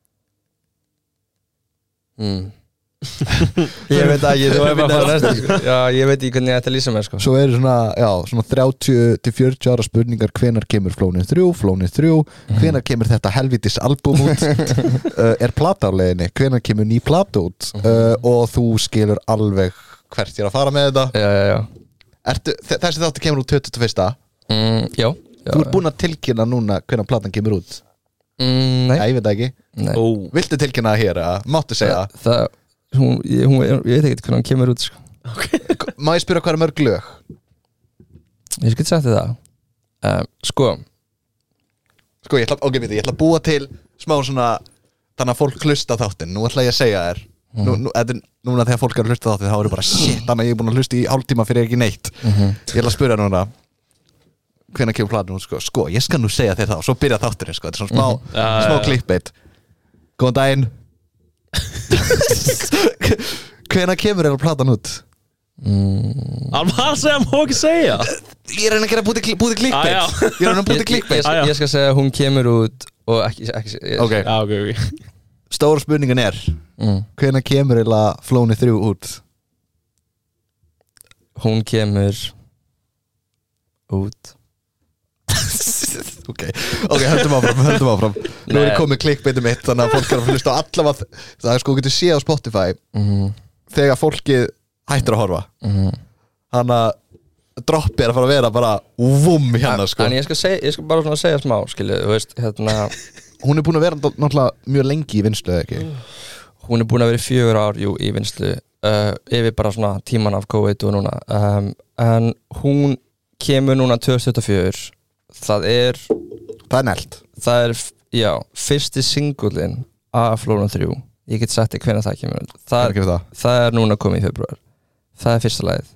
Ég veit ekki þú er bara að fara næsta sko. Já, ég veit ekki hvernig ég ætti að lýsa mér sko. Svo eru svona 30-40 ára spurningar. Hvenær kemur Flónið 3? Hvenær kemur þetta helvítis albúm út? Er plata á leiðinni? Hvenær kemur ný plata út? Og þú skilur alveg hvert ég er að fara með þetta. Já. Þessi þáttu kemur út 21. Já. Þú ert búin að tilkynna núna hvenær platan kemur út? Nei. Ég veit ekki. Viltu tilkynna það hér? Máttu segja? Ég veit ekki hvernig hann kemur út sko. Má ég spyrja hvað er mörg lög? Ég skal sagt þið það Sko, ég ætla að búa til smá svona þannig að fólk hlusta þáttinn. Nú ætla ég að segja þér núna þegar fólk er að hlusta þáttinn þá er bara shit, þannig að ég er búin að hlusta í hálftíma fyrir ekki neitt. Ég ætla að spyrja núna hvenær kemur platan út sko, ég skal nú segja þér það og svo byrja þátturinn sko. Þetta er svona smá clickbait. Góðan daginn. Hvenær kemur platan út? Hann var að segja, má ekki segja. Ég er að gera búið clickbait. Ég skal segja að hún kemur út og ekki okay. Stóra spurningan er hvenær kemur Flónið 3 út? Hún kemur út Ok, höldum áfram. Nú er komið klikkbeitu mitt, þannig að fólk er að hlusta á allavega. Það er sko, getur séð á Spotify þegar fólkið hættir að horfa. Þannig að droppi er að fara að vera bara vum hérna sko. En ég skal bara svona segja smá skilju, þú veist, Hún er búin að vera náttúrulega mjög lengi í vinslu, eða ekki? Hún er búin að vera í 4 ár í vinslu yfir bara svona tíman af COVID og núna en hún kemur núna 2024. Það er nelt. Það er, já, fyrsti singullin af Flónið 3. Ég get sagt þér hvenær það kemur. Það er núna komið í februar. Það er fyrsta lagið.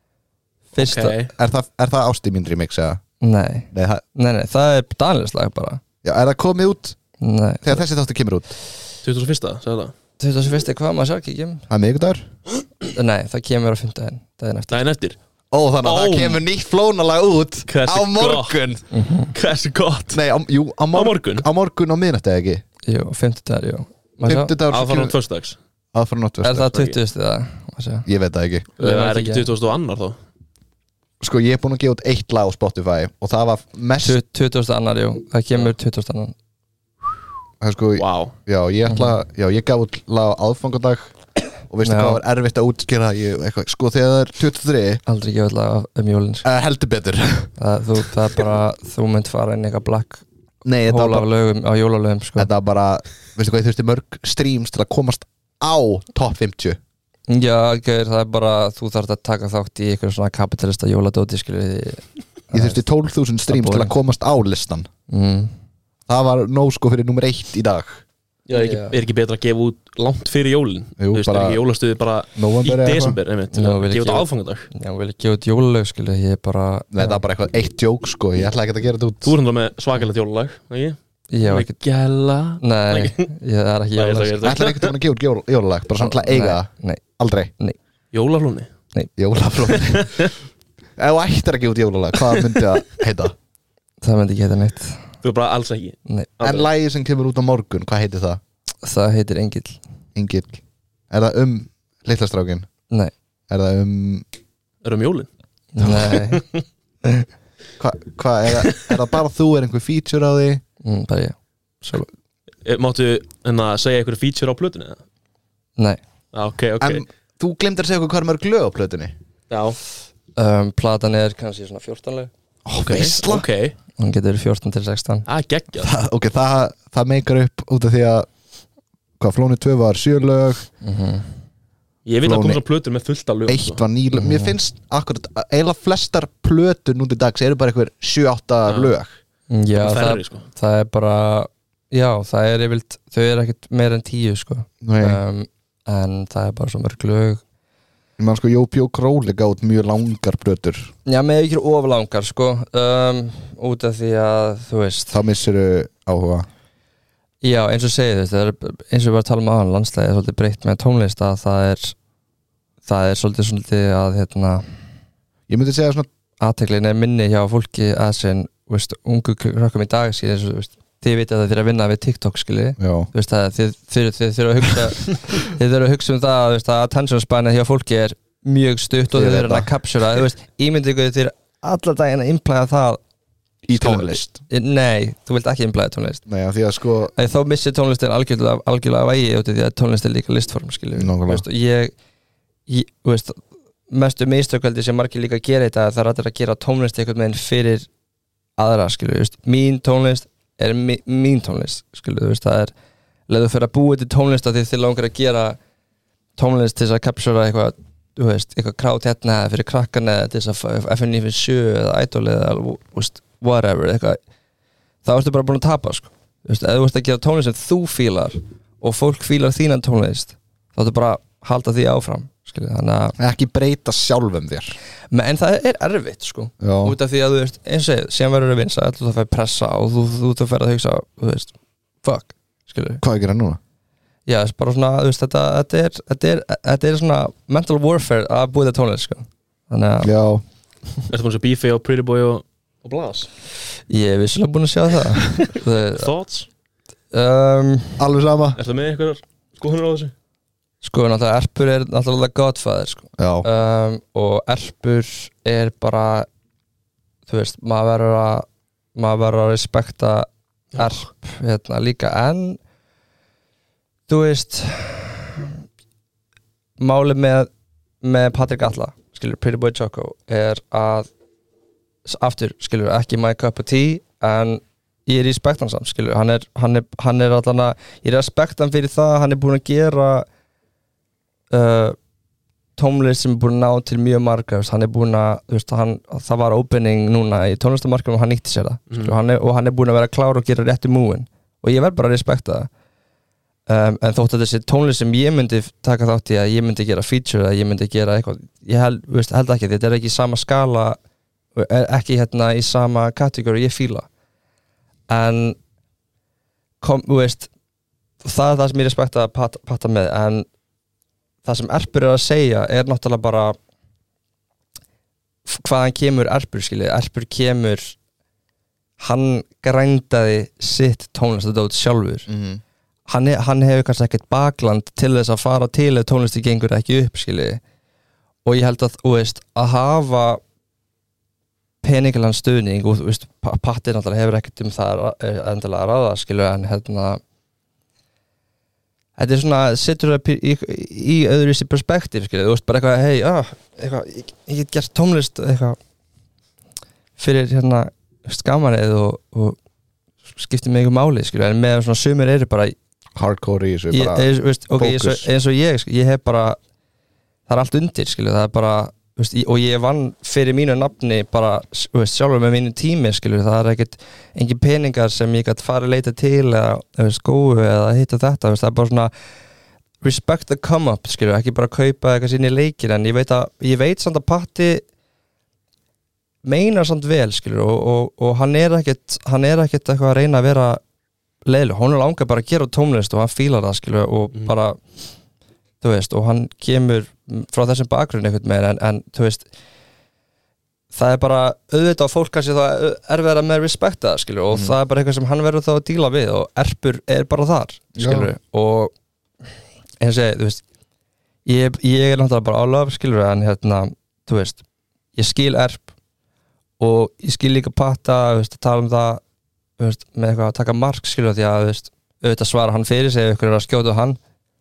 Okay. Er það Ásti mín remix, eða? Nei, það er Daniels lag bara. Já, er það komið út? Nei. Þegar þessi þáttu kemur út? 21. sagði það. 21. hvað maður sér ekki ekki? Það er miðvikudagur? Nei, það kemur á 5. daginn eftir. Þannig að það kemur nýtt Flónalag út á morgun. Hversu gott. Nei, á morgun. Á morgun á miðnætti, eða ekki? Jú, 5. dagur, jú. Aðfara á föstudags. Er það 20. það? Ég veit það ekki. Það er ekki 22. þá. Sko, ég er búin að gefa út 1 lag á Spotify og það var mest 22. jú, það kemur 22. Það er sko, ég gaf út lag á aðfangadag og veistu hvað var erfitt að útskýra sko, þegar það er 23 aldrei gefa út lag jólin heldur betur það er bara, þú mynd fara inn eitthvað black hól af lögum á jólalögum sko. Þetta var bara, veistu hvað, ég þurfti mörg streams til að komast á top 50. Já, það er bara, þú þarf að taka þátt í eitthvað svona kapitalista jóladóti Ég þurfti 12.000 streams til að komast á listan. Það var nóg sko fyrir nummer 1 í dag. Já, er ekki betra að gefa út langt fyrir jólin? Jú, þú veist, er ekki jólastuði bara í desember til að gefa út aðfangadag? Já, vil ekki gefa út jólalög, ég bara Nei, það er bara eitthvað 1 joke sko, ég ætla ekki að gera þetta út. Þú er hundra með svakalegt jólalag, ekki? Ég hef ekkert Gæla Nei, það er ekki jólalag Ætlar ekkert að gefa út jólalag bara samt til að eiga það? Nei, Aldrei? Jólaflóni Jólaflóni Ef þú ættir að gefa út jólalag, hvað myndi það heita? það myndi ekki heita neitt Þú er bara alls ekki Nei, En lagið sem kemur út á morgun, hvað heitir það? það heitir Engill Engill Er það litla strákin? Nei, Er það Erum jólin nei Hvað, er það bara þú, er einhver feature á því? Bara ég Solo. Máttu segja einhverju feature á plötunni? Nei Ok En þú glemdir að segja okkur hvað er mörg lög á plötunni? Já Platan er kannski svona 14 lög Veistla Hún getur 14 til 16 Geggjað Ok, það meikar upp út af því að hvað, Flóni 2 var 7 lög Ég veit að Flóni. koma svona plötur með fullt af lög 1 var 9 lög Mér finnst akkurat, eiginlega flestar plötur nú til dags eru bara einhver 7-8 lög Já, Færri, sko. það er bara Já, það er yfirlt Þau eru ekkert meir en 10 sko En það er bara svo mörg lög Ég man sko, Jópi og Króli gátt mjög langar plötur Já, með ekki oflangar sko Út af því að, þú veist Þá missiru áhuga Já, eins og segið þetta er eins og við varum að tala um aðan landslæði er svolítið breytt með tónlist að það er svolítið að Ég myndi segja svona athyglinni er minni hjá fólki að sem ungu krökkum í dag skilji, þið vitið að þið er að vinna við TikTok skilji þið þurfa að hugsa þið þurfa að hugsa um það að attention spanið hjá fólki er mjög stutt og þið þurfa að captura ímyndið ykkur þið alla daginn að implæða það í tónlist Nei, þú vilt ekki implæða tónlist Nei, af því að sko Þá missir tónlistin algjörlega vægi út af því að tónlist er líka listform skilju ég mestu mistökveldi sem margir líka gera þetta það er að gera tónlist einhvern veginn fyrir aðra skilju mín tónlist er mín tónlist skilju það er leðu fyrir að búa til tónlist af því þið langar að gera tónlist til þess að captura eitthvað krát hérna fyrir krakkan eða til þess að FNF7 eða Idol eða whatever eitthvað þá ertu bara búin að tapa sko ef þú ert að gera tónlist sem þú fílar og fólk fílar þínan tónlist þá ertu bara að halda því áfram skilju, þannig að ekki breyta sjálfum þér en það er erfitt sko út af því að þú veist eins og segið, sem verður að vinsa þú fær pressa og þú fer að hugsa þú veist, fuck skilju. Hvað er að gera núna? Já, bara svona, þú veist, þetta er svona mental warfare að búið það tónlist sko þannig að Já Ertu búin að sjá Beefy og Pretty Boy og Blas? Ég er vissulega búin að sjá það Thoughts? Alveg sama Ertu með einhverjar skoðanir á þessu? Sko, náttúrulega Erpur er náttúrulega Godfather sko. Og Erpur er bara þú veist, maður verður að respekta Erp líka en þú veist málið með Patrik Alla skilur, Pretty Boy Choco er að aftur, skilur, ekki my cup of tea en ég respekt hann samt, skilur hann er allan að ég respekt hann fyrir það, hann er búin að gera tónlist sem er búin að ná til mjög marga hann er búin að, þú veist, það var opening núna í tónlistamarkaðum og hann nýtti sér það skilur, og hann er búin að vera klár og gera réttu múin og ég verð bara að respekta það en þótt að þessi tónlist sem ég myndi taka þátt í að ég myndi gera feature eða ég myndi gera eitthvað, ég held ekki þetta er ekki í sama skala ekki í sama kategóri ég fíla en þú veist það er það sem ég respekta að patta með en það sem Erpur er að segja er náttúrulega bara hvaðan kemur Erpur skilja Erpur kemur hann grændaði sitt tónlistadót sjálfur hann hefur kannski ekkert bakland til þess að fara til ef tónlisti gengur ekki upp skilja og ég held að þú veist að hafa peningilegan stuðning og þú veist Patti náttúrulega hefur ekkert það endilega að ráða skilja en þetta er svona setur það í öðruvísi perspektíf skilja þú veist bara eitthvað hei ég get gert tónlist eitthvað fyrir skamanið og skiptir mig máli skilja en með svona sumir eru bara hardcore í þessu bara eins og ég hef bara það er allt undir skilja það er bara og ég vann fyrir mínu nafni bara sjálfur með mínu tími skilur það er ekkert engin peningar sem ég gæti fara að leita til eða skóu eða hitta þetta það er bara svona respect the come up skilur ekki bara kaupa eitthvað sín í leikir en ég veit samt að Patti meinar samt vel skilur og hann er ekkert eitthvað að reyna að vera leiðileg, hún langar bara að gera tónlist og hann fílar það skilur og bara þú veist, og hann kemur frá þessum bakgrunni einhvern veginn en þú veist það bara auðvitað á fólk kannski það verið með respekta skilur og það bara eitthvað sem hann verður þá að díla við og erpur bara þar skilur og eins og þú veist ég náttúrulega bara á löf skilur en þú veist ég skil erp og ég skil líka patta veist, að tala það veist, með eitthvað að taka mark skilur því að veist, auðvitað svara hann fyrir sig ef ykkur að skjóta hann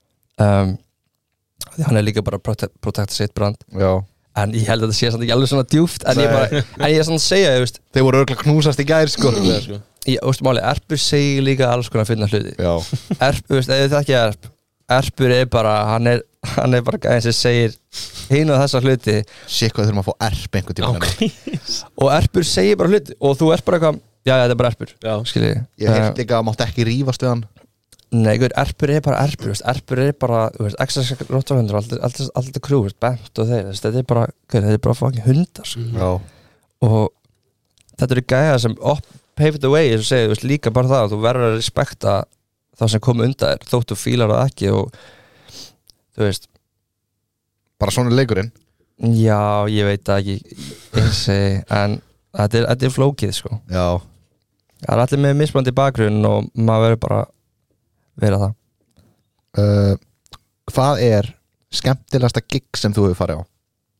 því hann líka bara protecta sitt brand Já en ég held að þetta sé samt ekki alveg svona djúpt en ég svona að segja veist, þeir voru örugglega knúsast í gær sko ég veist máli, erpur segir líka alls konar finna hluti erpur, veist, ef þið ekki erpur bara hann er bara gæðin sem segir hinn og þessa hluti Shit hvað þurfum að fá erp einhvern tíma og erpur segir bara hluti og þú bara eitthvað, já þetta er bara erpur skilji ég held líka að mátt ekki rífast við hann nei, erpur bara erpur veist, erpur bara, extra róttarhundur alltaf krú, bent og þeir þetta er bara fucking hundar og þetta eru gæða sem pave the way, eins og segir, líka bara það að þú verður að respekta það sem kom undan þér, þótt þú fílar það ekki og þú veist bara svona leikurinn já, ég veit það ekki en þetta er flókið sko já það er allir með mismunandi bakgrunn og maður verður bara vera það hvað er skemmtilegasta gig sem þú hefur farið á?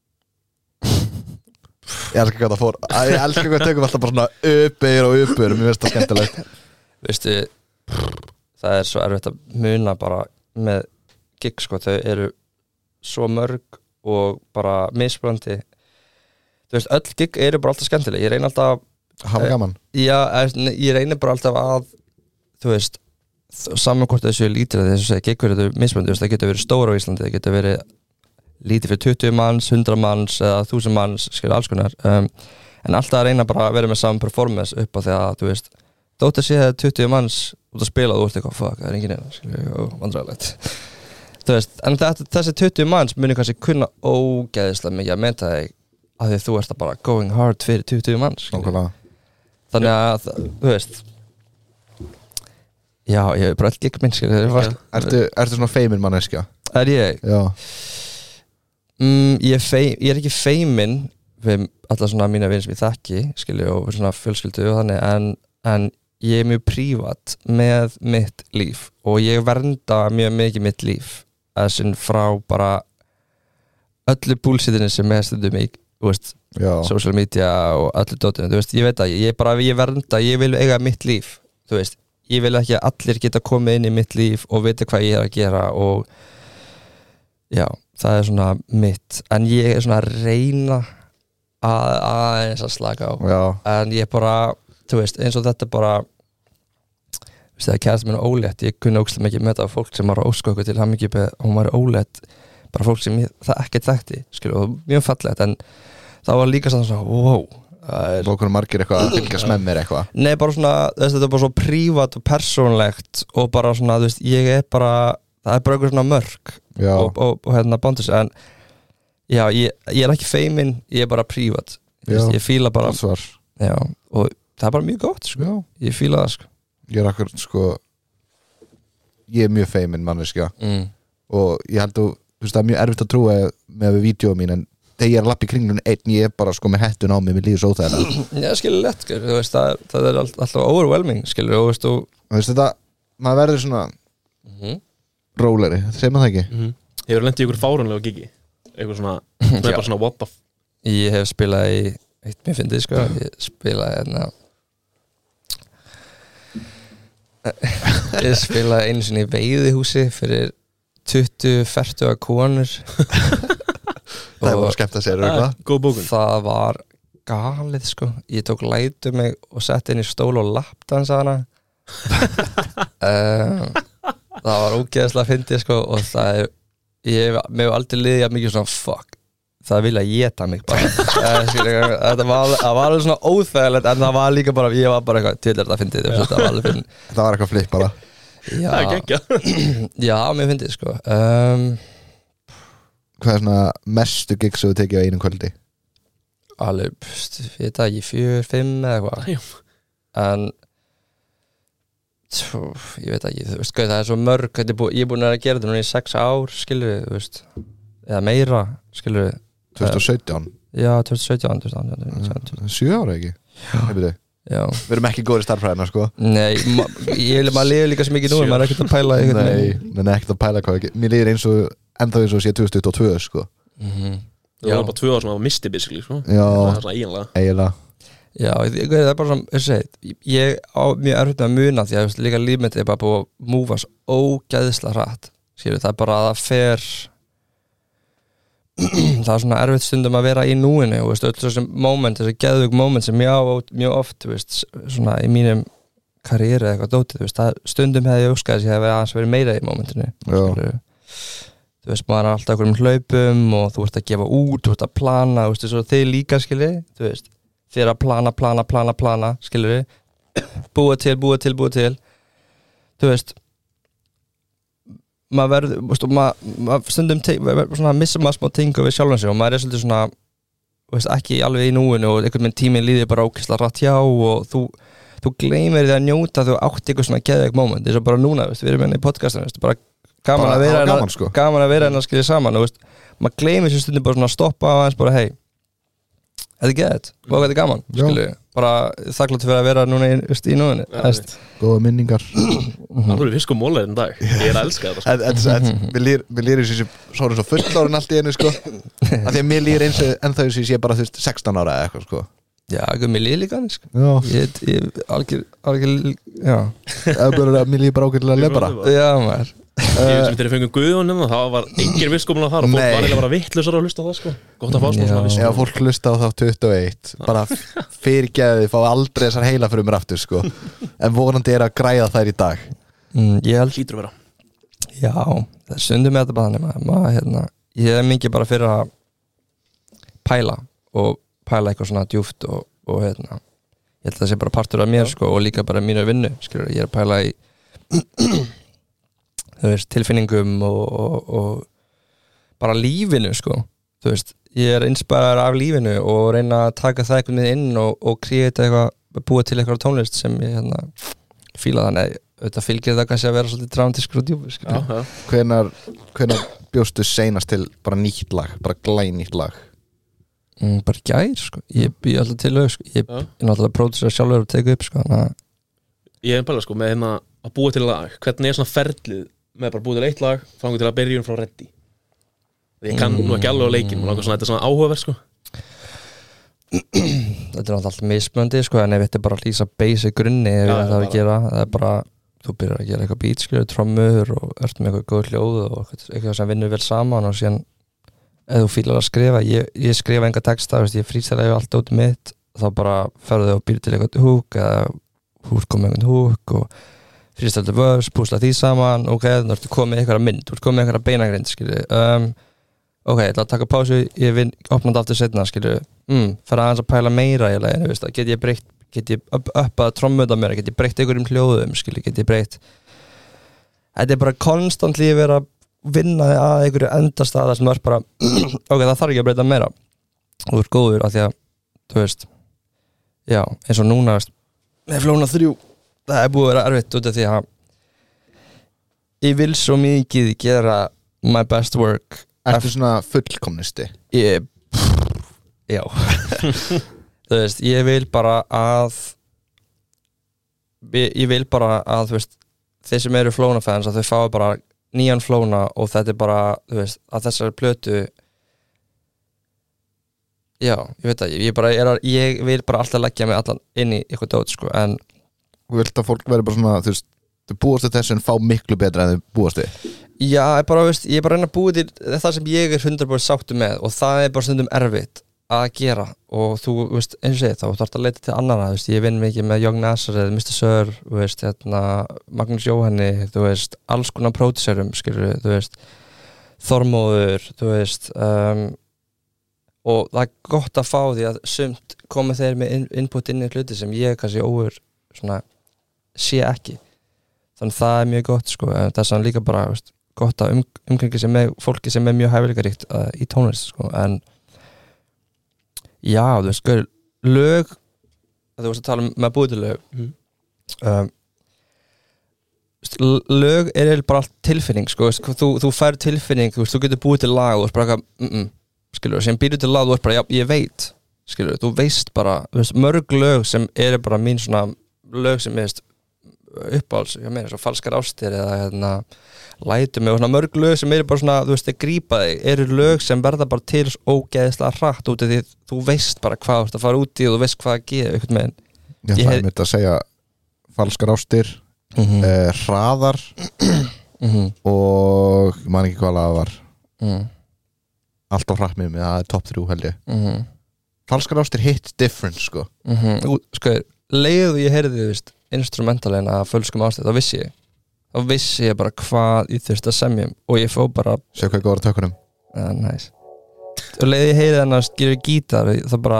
Ég elskar hvað það fór ég elskar hvað tökum alltaf bara svona uppeyr og uppeyr mér finnst það skemmtilegt veistu, það er svo erfitt að muna bara með gig sko, þau eru svo mörg og bara mismunandi þú veist, öll gig eru bara alltaf skemmtileg ég reyni alltaf hafa gaman já, ég reyni bara alltaf að þú veist saman hvort þessu lítir að þessu segja giggur eru mismunandi, það getur verið stóra á Íslandi það getur verið lítið fyrir 20 manns 100 manns eða 1000 manns skilur alls konar en alltaf að reyna bara að vera með saman performance upp á því að þú veist þótt að sé það 20 manns út að spila og þú ert eitthvað fuck, það er enginn eina skilur vandræðilegt þú veist, en þessi 20 manns muni kannski kunna ógeðislega mikið að meta þig að því þú ert að bara going hard fyrir 20 manns þannig að þú veist já, ég er bara all gig minn Ertu svona feimin manneskja? Er ég? Já ég er ekki feimin við alla svona mína vinir sem ég þekki skilju og svona fjölskyldu og þannig en ég er mjög prívat með mitt líf og ég vernda mjög mikið mitt líf þessum frá bara öllu bullshitinu sem er stundum í social media og öllu dótinu, þú veist, ég veit að ég vernda, ég vil eiga mitt líf þú veist, ég vil ekki að allir geta komið inn í mitt líf og vita hvað ég er að gera og já, það er svona mitt en ég er svona að reyna aðeins að slaka á en ég bara, þú veist, eins og þetta bara þú veist, það er kærasta minn ólétt, ég kunni ókslega mikið með það fólk sem var að óska okkur til hamingju hún var ólétt, bara fólk sem það ekkert þekkti, skilur, og mjög fallegt en það var líka svona wow Bókunum margir eitthvað að fylgjast með mér eitthvað nei, bara svona, þetta er bara svo prívat og persónlegt og bara svona, þú veist, ég er bara það er bara eitthvað svona mörk og hérna bóndis en já, ég er ekki feimin, ég er bara prívat ég fíla bara já, og það er bara mjög gott sko. Ég fíla það sko. Ég er akkur sko ég er mjög feimin manneskja og ég held að það er mjög erfitt að trúa með vídeóum mín en þegar ég er að lappa í kringlun einn ég er bara sko með hettun á mig með lífið svo óþægilega já, skilur lett, þú veist, það er alltaf overwhelming, skilur, og þú veist þetta, maður verður svona róleri, segir maður það ekki? Hefur lent í ykkur fáránlega gigi? Eitthvað svona, það er bara svona what the ég hef spilað í eitt mér fyndið sko, ég spilaði ég spilaði einu sinni í veiðihúsi fyrir 20-40 konur það var skemmt að segja góð bókun það var galið sko ég tók lætu mig og sett inn í stól og lapdansa hana það var ógeðslega fyndið sko og það er mér hef aldrei liðið mikið svona fuck það vilja éta mig bara það var alveg svona óþægilegt en það var líka bara ég var bara eitthvað til þetta fyndið það var eitthvað flipp bara já, það er geggjað já, mér fyndið sko hvað er svona mestu gig sem þú tekið á einum kvöldi? Alveg, ég veit ekki 4-5 eða eitthvað en ég veit ekki, þú veist, það er svo mörg ég er búin að gera þetta núna í 6 ár skilur við, þú veist, eða meira skilur við 2017? Já, 2017 7 ára ekki? Já. Við erum ekki góðir í starffræðina sko. Nei, maður lifir líka svo mikið nú maður er ekkert að pæla Nei, maður er ekkert að pæla hvað mér líður eins og ennþá eins og sé 2022 sko. Það var bara 2 ár sem það var misti basically sko. Já, það er svona eiginlega Já, það er bara svona ég á mjög erfitt með að muna því að líka lífmynd er bara búið að múfa svo ógeðslega hratt skilur, það er bara að það fer það er svona erfitt stundum að vera í núinu og öll þessum moment, þessi geðvig moment sem ég á mjög oft svona í mínum karriéru eða eitthvað dótið stundum hefði ég óskað þess að ég hefði aðeins verið meira í momentinu skilur, þú veist, maður er alltaf okkur hlaupum og þú ert að gefa út, þú ert að plana svo þið líka skilur, þú veist þið er að plana skilur við búa til þú veist maður verður maður stundum svona missa maður smá tingu við sjálfan sig og maður er svolítið svona veist, ekki alveg í núinu og einhvern veginn tíminn líður bara ókislega rætt hjá og þú gleymir því að njóta þú átt eitthvað svona geðveik moment eins og bara núna, veist, við erum í podcastinu bara gaman að vera en að skilja saman og veist, maður gleymir sér stundum bara svona að stoppa og aðeins bara þetta er gett, og þetta er gaman skilju, bara þakklátt fyrir að vera núna í núinu góða minningar alveg fisk og mólar en dag, ég er að elska þetta mér líður eins og svo fullorinn allt í einu sko af því að mér líður eins og ennþá eins og ég sé bara 16 ára eða eitthvað sko já, mér líður líka sko. ég algjör já mér líður bara ágætilega lebara já maður Ég sem þegar fengum Guðjónum það var engin visskómuna þar og fólk var eiginlega bara vittlausar að hlusta á það sko. Gott að fá svona visskómuna Já, fólk hlusta á þá 21 bara fyrirgeðið, fá aldrei þessar heila fyrir mér aftur sko. En vonandi er að græða þær í dag Ég held Hlýtur að vera Já, það er stundum með þetta bara þannig ég er mikið bara fyrir að pæla eitthvað svona djúpt og ég held að það sé bara partur af mér sko, og líka bara mínu vinnu skilur, ég er að pæla í þú veist, tilfinningum og bara lífinu sko, þú veist, ég er inspirar af lífinu og reyna að taka það einhvern veginn inn og kreata eitthvað, búa til eitthvað tónlist sem ég fíla þannig auðvitað fylgir það kannski að vera svolítið dramatískur og djúpur sko. Hvenær bjóstu seinast til bara nýtt lag, bara glænýtt lag? Bara gær sko, ég bý alltaf til lög sko, ég náttúrulega pródusera sjálfur og teka upp sko, Ég er bara sko með að búa til lag, hvernig er svona ferlið með bara búið til eitt lag fangur til að byrjun frá ready ég kann nú ekki alveg á leikin og þetta er svona áhugaverð sko. Þetta er alltaf mismöndi sko, en ef þetta er bara að lýsa basic grunni það er bara þú byrjar að gera eitthvað beat skilur, trommur og ert með eitthvað góð hljóð og eitthvað sem vinnur vel saman og síðan ef þú fílar að skrifa ég skrifa enga texta, ég frýstæla yfir allt út mitt þá bara ferðu þau og byrja til eitthvað húk eða húr kom einhvern húk og frýstældu vörs, púsla því saman ok, þú ertu komið eitthvað mynd, þú ertu komið eitthvað beinagrind skilju ok, ég ætla að taka pásu, ég opnandi aftur setna skilju, fer aðeins að pæla meira í leginu, veist, get ég uppað trommuða mér, get ég breytt einhverjum hljóðum skilju, get ég breytt þetta er bara konstantli að vera vinna að einhverju endastaða sem er bara ok, það þarf ekki að breyta meira og þú ert góður af því að þú veist, já, eins og núna veist, með Flóna 3 það er búið að vera erfitt út af því að ég vil svo mikið gera my best work Ertu svona fullkomnisti? Já þú veist, ég vil bara að þú veist þeir sem eru Flóna fans að þau fá bara nýjan Flóna og þetta er bara þú veist, að þessari plötu já, ég veit að ég vil bara alltaf leggja mig allan inn í eitthvað dót sko, en Þú vilt að fólk veri bara svona, þú veist, þau búast til þessu en fá miklu betra en þau búast til? Já, ég er bara reyna að búa til það sem ég er 100% sáttur með og það er bara stundum erfitt að gera og þú veist, eins og segið, þá þarfst að leita til annara, þú veist, ég vinn mikið með Young Nazareth, Mr. Sir, þú veist, Magnús Jóhanni, þú veist, alls konar pródúserum, skilur, þú veist, Þormóður, þú veist, og það er gott að fá því að sumt koma þeir með input inn í hluti sem ég kannski svona sé ekki þannig það er mjög gott sko það er svona líka bara veist, gott að umkringi sem með fólki sem er mjög hæfileikaríkt í tónlist sko en já þú veist lög þú veist að tala með búið til lög lög bara allt tilfinning sko, þú fær tilfinning, þú getur búið til lag og bara skilur, sem býrðu til lag og bara, já, ég veit skilur, þú veist bara, mörg lög sem bara mín svona lög sem uppáhalds, ég meina svo falskar ástir eða lætu mig og svona mörg lög sem bara svona, þeir grípa þig lög sem verða bara til ógeðslega hratt út af því þú veist bara hvað þú ert að fara út í og þú veist hvað að gefa einhvern veginn. Ég ætlaði mér að segja falskar ástir, hraðar og ég man ekki hvað lag það var. Alltaf hratt með mig, það top 3 held ég. Falskar ástir hit different sko. Sko, leiðu ég heyrði instrumentalin að fölskum ástir, þá vissi ég bara hvað ég þurfti að semja og ég fóð bara Sjá hvað góður tökunum. Nice. Og leiði ég heyrði hann að skilja gítar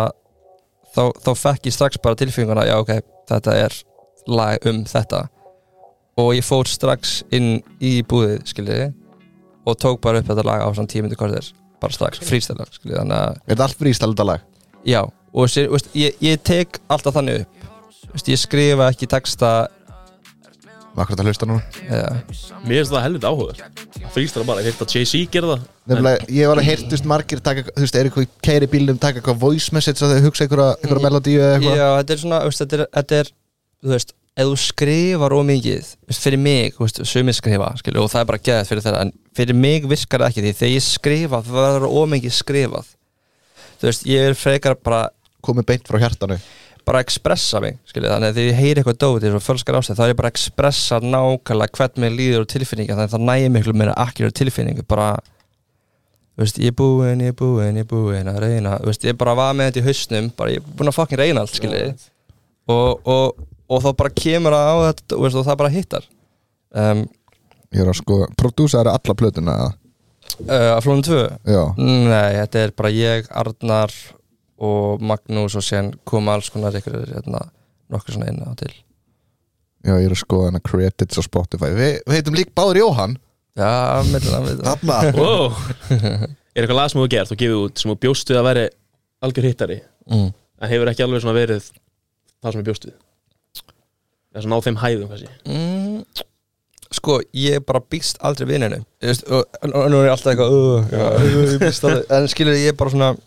þá fekk ég strax bara tilfinninguna, já ok, þetta lag þetta og ég fór strax inn í búðið skiljiði og tók bara upp þetta lag á svona 10 mínútur korter bara strax, freestyle lag skiljiði, þannig að þetta allt freestyle þetta lag? Já, og ég tek alltaf þannig upp ég skrifa ekki texta Akkurat að hlusta núna. Mér finnst það helviti áhuga freestyle bara, ég heilt að Jay-Z gera það nefnilega, ég var að heyrt margir taka, eitthvað í keiri bílnum taka eitthvað voice message að þau hugsa einhverja melodíu eða eitthvað. Já, þetta svona, þetta ef þú skrifar ómikið, fyrir mig sumir skrifa, og það bara geðað fyrir þeirra, en fyrir mig virkar það ekki því þegar ég skrifa, það verður ómikið skrifað ég frekar bara komið beint frá hjartanu bara expressa mig, þannig að þegar ég heyri eitthvað dót eins og fölskar ástæð, þá ég bara expressa nákvæmlega hvern mig líður og tilfinninga, þannig að það nægir miklu meira akkúrat tilfinningu, bara ég er búinn að reyna, ég bara var með þetta í hausnum, bara ég er búinn að fucking reyna allt, og þá bara kemur það á þetta, og það bara hittar. Ég að sko, prodúsari alla plötuna Af Flónum 2? Já. Nei, þetta bara ég, Arnar og Magnús og sen koma alls konar ykkur nokkur svona inn á til. Já, ég að skoða hana credits á Spotify. Við heitum líka báður Jóhann. Já, meðluna. Þarna. Wow. Eitthvað lag sem þú gert og gefið út sem þú bjóst við að veri algjör hittari en hefur ekki alveg svona verið það sem ég bjóst við? Eða svona á þeim hæðum kannski? Sko, ég bara býst aldrei vininu og nú er ég alltaf eitthvað en skilur ég bara svona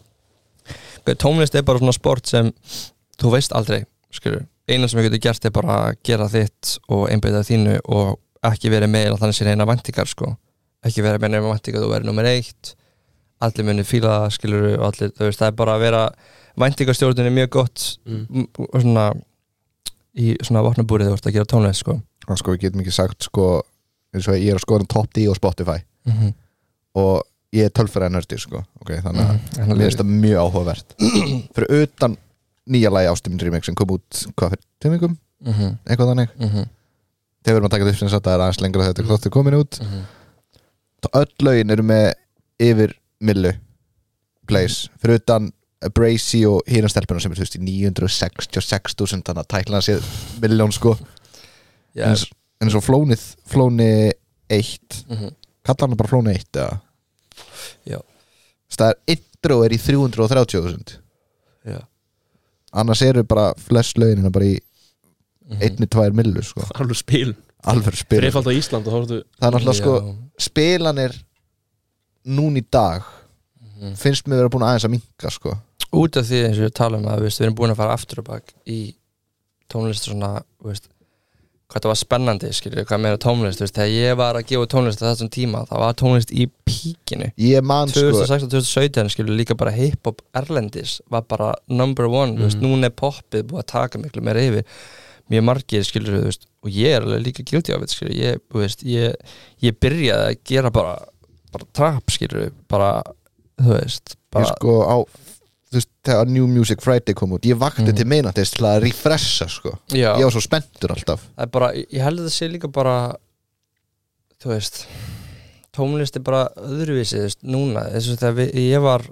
tónlist bara svona sport sem þú veist aldrei, skilur eina sem ég getur gert bara að gera þitt og einbeita þínu og ekki verið með þannig sem eina væntingar, sko ekki verið með eina væntingar, þú verið nummer 1 allir muni fíla það, skilur og allir, þú veist, það bara að vera væntingarstjórnin mjög gott svona í svona vopnabúrið þú ert að gera tónlist, sko Sko, við getum ekki sagt, sko eins og ég að skoða top 10 á Spotify og ég er tölfræði nördi, sko þannig að mér finnst það mjög áhugavert fyrir utan nýja lagi Ástin Remix sem kom út, hvað fyrir 2 vikum? Eitthvað þannig þegar við erum að taka þetta upp sem sagt að það er aðeins lengra þetta klottur komin út öll lögin eru með yfir millu plays, fyrir utan Bracy og hérna stelpuna sem er 966.000 þannig að tækla sér milljón, sko en svo Flóni 1 kallar hann bara Flóni 1 eða? Já. Það intro í 330.000 Já. Annars eru bara flest löginina bara í 1-2 millu, sko Alveg spil Þreifald á Ísland og það er náttúrulega, sko spilanir núna í dag finnst mér vera búin aðeins að minnka, sko út af því eins og við talum að við erum búin að fara aftur og bak í tónlist svona, hvað það var spennandi, skilur, hvað meira tónlist þegar ég var að gefa tónlist á þessum tíma það var tónlist í píkinu ég man, 2016-2017, skilur, líka bara hip-hop erlendis var bara number 1 núna er poppið búið að taka miklu meira yfir mjög margir, skilur, og ég er alveg líka guilty of it, skilur, ég byrjaði að gera bara trap, skilur, bara ég sko á þegar New Music Friday kom út ég vakti til meinatist til að refresha, sko Já. Ég var svo spenntur alltaf það er bara, ég held að það sé líka bara tónlist er bara öðruvísi, núna þess að þegar ég var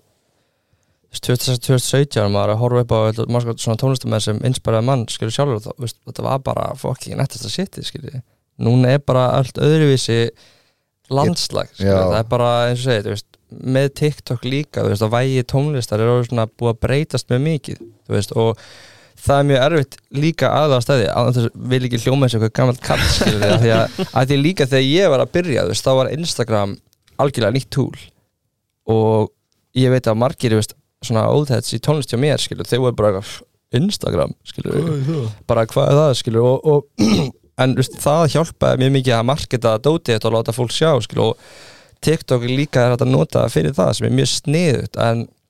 2017 maður að horfa upp á svona tónlistamæður sem inspiraði mann, skilur, sjálfur þetta var bara fucking nettasta shit, skilur núna er bara allt öðruvísi landslag, skilur, það er bara eins og segið, með TikTok líka, að vægi tónlistar er svona búið að breytast með mikið, og það mjög erfitt líka aðra stæði að þess vil ekki hljóma eins og eitthvað gamalt kall skilur því að því líka þegar ég var að byrja þú veist, þá var Instagram algjörlega nýtt tool og ég veit að margir veist, svona oldheads í tónlist hjá mér skilur, þeir voru bara Instagram skilur, bara hvað er það skilur og en veist, það hjálpaði mjög mikið að marketa dótið þetta og láta fólk sjá skilur, og TikTok líka er að nota fyrir það sem er mjög sniðugt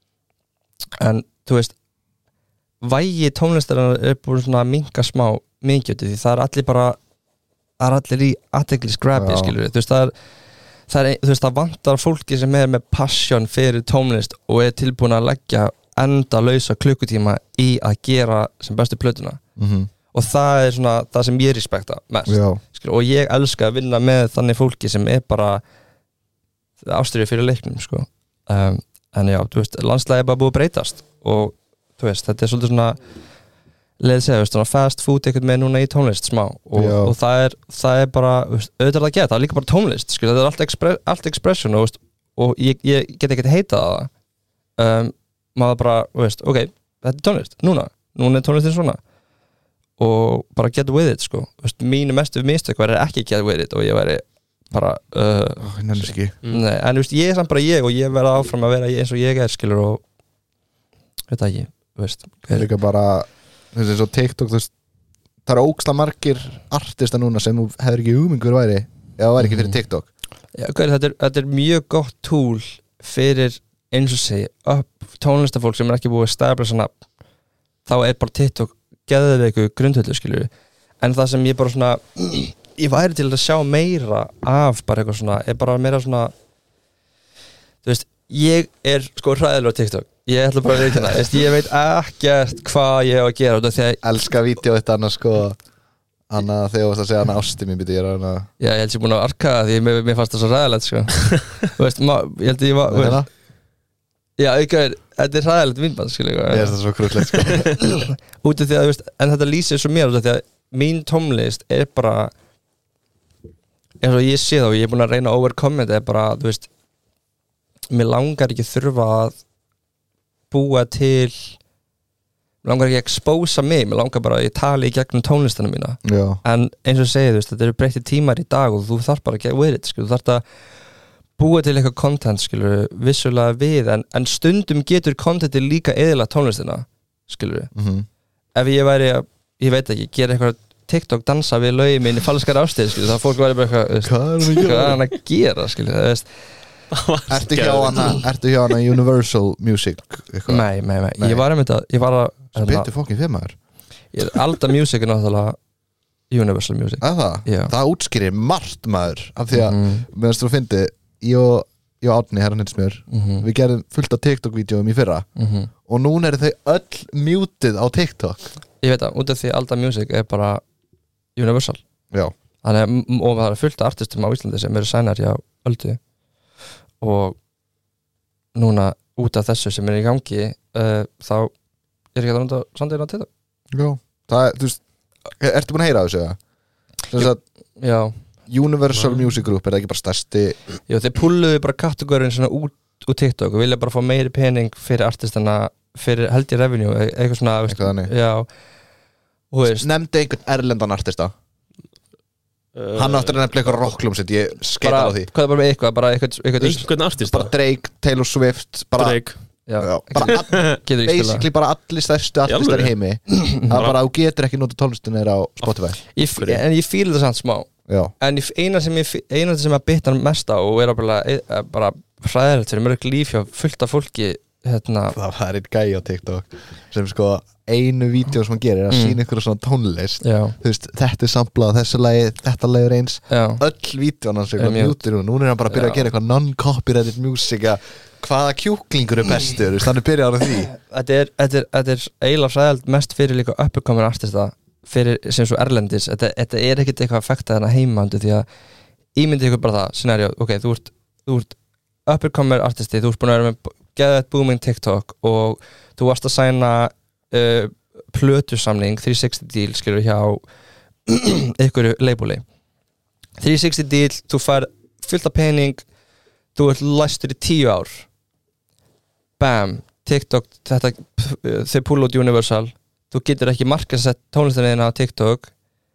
en þú veist vægi tónlistarinnar er búin svona að minnka smá mikið því það er allir í athyglisgrabbi skilur þú veist þú veist það vantar fólki sem er með passion fyrir tónlist og er tilbúin að leggja endalausa klukkutíma í að gera sem bestu plötuna og það er svona það sem ég respekta mest skilur, og ég elska að vinna með þannig fólki sem er bara ástríður fyrir leiknum sko. En já, þú veist, landslagið er bara búið að breytast og þú veist, þetta er svolítið svona leið segja, svona fast food einhvern með núna í tónlist smá og það er bara, veist, auðvitað að geta það er líka bara tónlist, skil, það er allt expression og ég get ekki heita það maður bara, veist, ok, þetta er tónlist núna er tónlistin svona og bara get with it, sko veist, mínu mestu mistök væri ekki get with it og ég væri bara nei, en veist, ég er samt bara ég og ég verða áfram að vera eins og ég er skilur og veit ekki veist, líka bara þessi svo TikTok veist, það eru ógeðslega margir artista núna sem þú hefur ekki hugmyngur væri ef það væri ekki fyrir TikTok þetta er mjög gott tool fyrir eins og segi tónlistafólk sem er ekki búið að stæla svona þá er bara TikTok geðveiku grundvöldu skilur en það sem ég bara svona ég væri til að sjá meira af bara eitthvað svona, er bara meira svona þú veist, ég er sko hræðilegur á TikTok, ég ætla bara að veikina ég veit ekkert hvað ég á að gera þegar elska vídeo þetta annars sko Anna þegar þú varst að segja hana ásti mín býti ég er hana já, ég held ég búin að arka það því mér fannst það svo hræðilegt sko þú veist, ég held ég var já, auðvitað, þetta er hræðilegt vinnband skilja ég er það svo krúllegt sko út af því að, þú veist, en þetta lýsir svo mér út af því að mín tónlist er bara eins og ég sé þá, ég er búin að reyna að overcome þetta er bara, þú veist mér langar ekki þurfa að búa til mér langar ekki að expósa mig mér langar bara að ég tali í gegnum tónlistana mína en eins og segið, þú veist, þetta eru breytti tímar í dag og þú þarf bara að get with it, skilur, þú þarf að búa til eitthvað content, skilur, vissulega við en stundum getur contenti líka eðilega tónlistina, skilur ef ég væri að, ég veit ekki, gera eitthvað TikTok dansa við lögin minn í falskar ástæð, skilur, það fólk væri bara eitthvað hvað er hann að gera, skilur, það veist Ertu hjá hana Universal Music eitthvað? Nei, ég var að Spytu fokkin fyrir maður Alda Music er náttúrulega Universal Music Það útskýrir margt maður af því að, meðan þú fyndi ég og Árni, herran hinsmjör við gerðum fullt af TikTok-vídeóum í fyrra og núna eru þau öll muted á TikTok Ég veit að, út af því Alda Music er bara Universal Þannig, og það er fullt af artistum á Íslandi sem eru sænar hjá Öldu og núna út af þessu sem er í gangi þá er ekki að nota samtíðina til það það er, þú veist, ertu búin að heyra þessu? Þess að já Universal Music Group, er það ekki bara stærsti já, þeir pulluðu bara kategórin svona út úr TikTok og vilja bara fá meiri pening fyrir artistana, fyrir held ég revenue eitthvað svona, eitthvað þannig já, og veist nefndi einhvern erlendan artista hann áttur að nefna eitthvað rocklumsett ég skeitar á því hvað er bara með eitthvað einhvern artista bara Drake, Taylor Swift bara, Drake basically bara allir stærstu artistar í heimi það bara, þú getur ekki nota tónlistin á Spotify en ég fíl það samt smá en eina sem að bytta mest á og er bara hræðilegt fyrir mörg líf hjá fullt af fólki það var einn gæi á TikTok sem sko einu vídeo sem hann gerir er að sína ykkur svona tónlist þú veist, þetta er samplað þessu lagi, þetta lagi er eins öll vídeoan hans er mjútur og núna er hann bara að byrja að gera eitthvað non-copyrighted music hvaða kjúklingur er bestur þannig byrjar á því þetta er eiginlega fræðild mest fyrir líka uppercomer artista fyrir sem svo erlendis þetta er ekkert eitthvað að fekta þarna heimandu því að ímyndi ykkur bara það scenario, ok, þú ert uppercomer artisti, þú ert búin að vera með geðveitt booming TikTok og þú varst að sæna plötusamning 360 deal skilur hjá ykkur labeli 360 deal, þú fær fullt af pening þú ert læstur í 10 ár bam, TikTok þau pull út Universal þú getur ekki markasett tónlistina þína á TikTok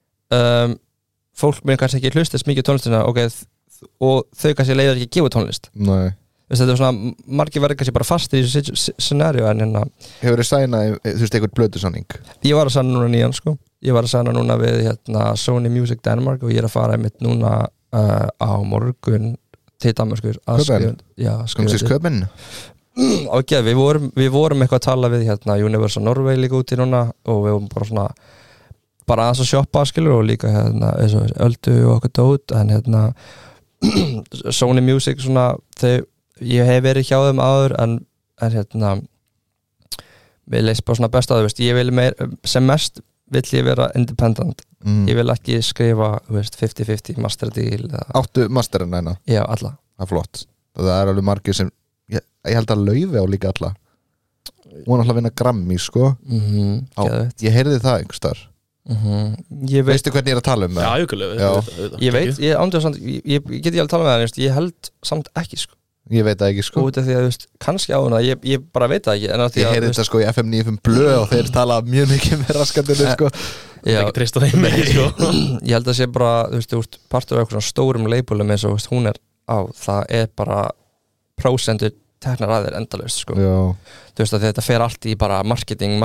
fólk mun kannski ekki hlusta þess mikið á tónlistina og þau kannski leiðir ekki að gefa tónlist Nei. þetta er svona, margir verður kannski bara fastir í þessu scenaríu en hérna Hefur þið sænað, þú veist, einhvern blötusamning? ég var að sæna núna nýjan sko ég var að sæna núna við hérna, Sony Music Denmark og ég er að fara einmitt núna á morgun til Danmarkur að skrifa Köpen? Ok, við vorum eitthvað að tala við hérna Universal Norway líka út í núna og við vorum bara svona bara aðeins að shoppa skilur og líka hérna öldu og okkur dót en hérna Sony Music svona ég hef verið hjá þeim áður en hérna við leist bara svona best að þú ég vil sem mest vill ég vera independent ég vil ekki skrifa 50-50 master deal Áttu masterinn eina? Já, alla Það flott það alveg margir sem ég held að Laufi á líka alla hún alltaf að vinna Grammy sko ég heyrði það einhverstaðar veistu hvernig ég er að tala um það? Já, ég veit, ég get ekki alveg að tala með það ég held samt ekki sko ég veit það ekki sko út af því að kannski á hana, ég bara veit það ekki ég heyrði þetta sko í FM 95 blöð og þeir tala mjög mikið með raskandinu sko það er ekki trist á þeim ekki sko ég held að sé bara, þú veist, partur af eitthvað stórum labelum eins og hún er á það er bara prósentur teknar að þér endalaust sko þú veist að þetta fer allt í bara marketing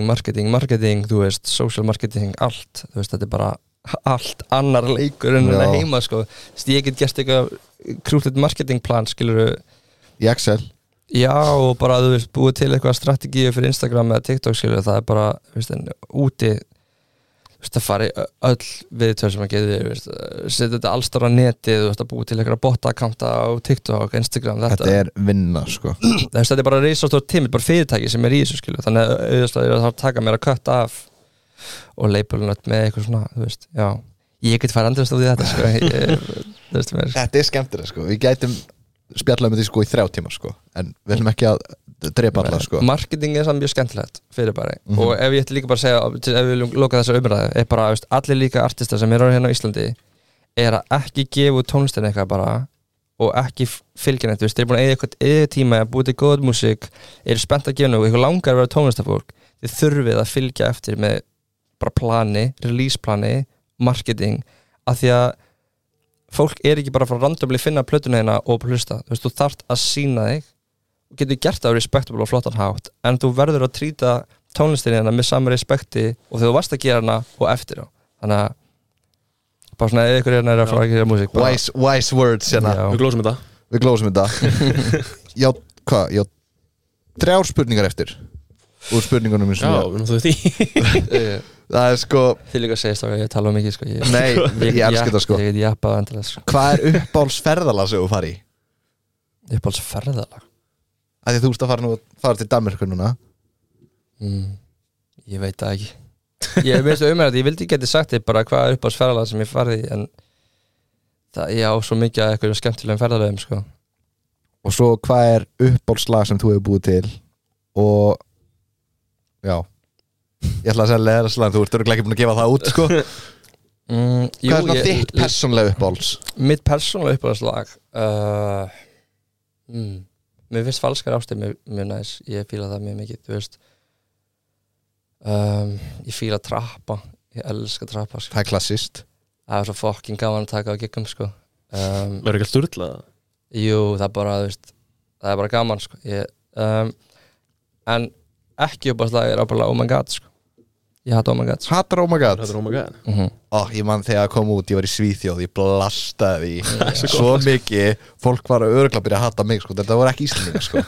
þú veist, social marketing allt, þú veist, þetta er bara allt annar leikur en að heima sko, þú veist, ég get gert eitthvað krútið marketingplan, skilur í Excel já, og bara, þú veist, búið til eitthvað strategíu fyrir Instagram eða TikTok, skilur, það er bara, þú veist, en úti það fari öll viðtöl sem að geta setja þetta allstóra netið þú veist að búið til eitthvað bot-akkánta á TikTok, Instagram, þetta er vinna sko þetta er bara risastór tími, bara fyrirtæki sem er í þessu skilu, þannig að auðvitað er að taka mér að kötta af og labelnut með eitthvað svona, þú veist, já ég get fara andrast á því þetta sko þetta er skemmtilega sko, við gætum spjallað með því sko í 3 tíma sko en við ætlum ekki að drepa alla sko marketing er samt mjög skemmtilegt fyrir bara og ef ég ætti líka bara að segja ef við viljum loka þessa umræðu er bara allir líka artistar sem eru hérna á Íslandi er að ekki gefa út tónlistin eitthvað bara og ekki fylgja neitt, þú veist, þeir eru búin að eiga eitthvað tíma að búið til góð músík eru spennt að gefa nú, eitthvað langar að vera tónlistafólk þið þurfið að fylgja eftir með bara plani, release plani marketing, af því að fólk er ekki bara frá randomli finna plötuna hérna og hlusta, þú veist, þú þarft að sína þig og getur gert það á respectable og flottan hátt en þú verður að trýta tónlistin hérna með sama respekti og þegar þú varst að gera hana og eftir á, þannig að bara svona eða ykkur hérna er að fara að gera músík wise words hérna við glósum þetta já, hvað, já 3 spurningar eftir úr spurningunum eins og já, þú veist það er sko þið líka að segja stáka, ég tala mikið sko nei, ég elska þetta sko ég get jappað endilega sko hvað er uppáhaldsferðalag sem þú fari í? Uppáhaldsferðalag? Af því þú veist að fara til Danmörku núna ég veit það ekki ég veist að ég vildi geti sagt þig bara hvað er uppáhaldsferðalag sem ég farið í en það, ég á svo mikið að eitthvað skemmtilegum ferðalagum sko og svo hvað er uppáhaldslag sem þú hefur búið til og já ég ætla að segja leðarslag en þú ert örugglega ekki búin að gefa það út sko hvað er svona þitt persónlega uppáhalds? Mitt persónlega uppáhaldslag mér finnst falskar ástir mjög næs ég fíla það mjög mikið, þú veist ég fíla trappa ég elska trappa sko. það er klassist það er svo fucking gaman að taka á giggum sko verður ekki sturlað? Jú, það er bara, þú veist það er bara gaman sko en ekki uppáhaldslag er ábúinlega Oh My God sko ég hata Oh My God hatar Oh My God ég man þegar ég kom út, ég var í Svíþjóð ég blastaði svo mikið fólk var að örugglega byrja að hata mig sko, þetta voru ekki Íslendingar sko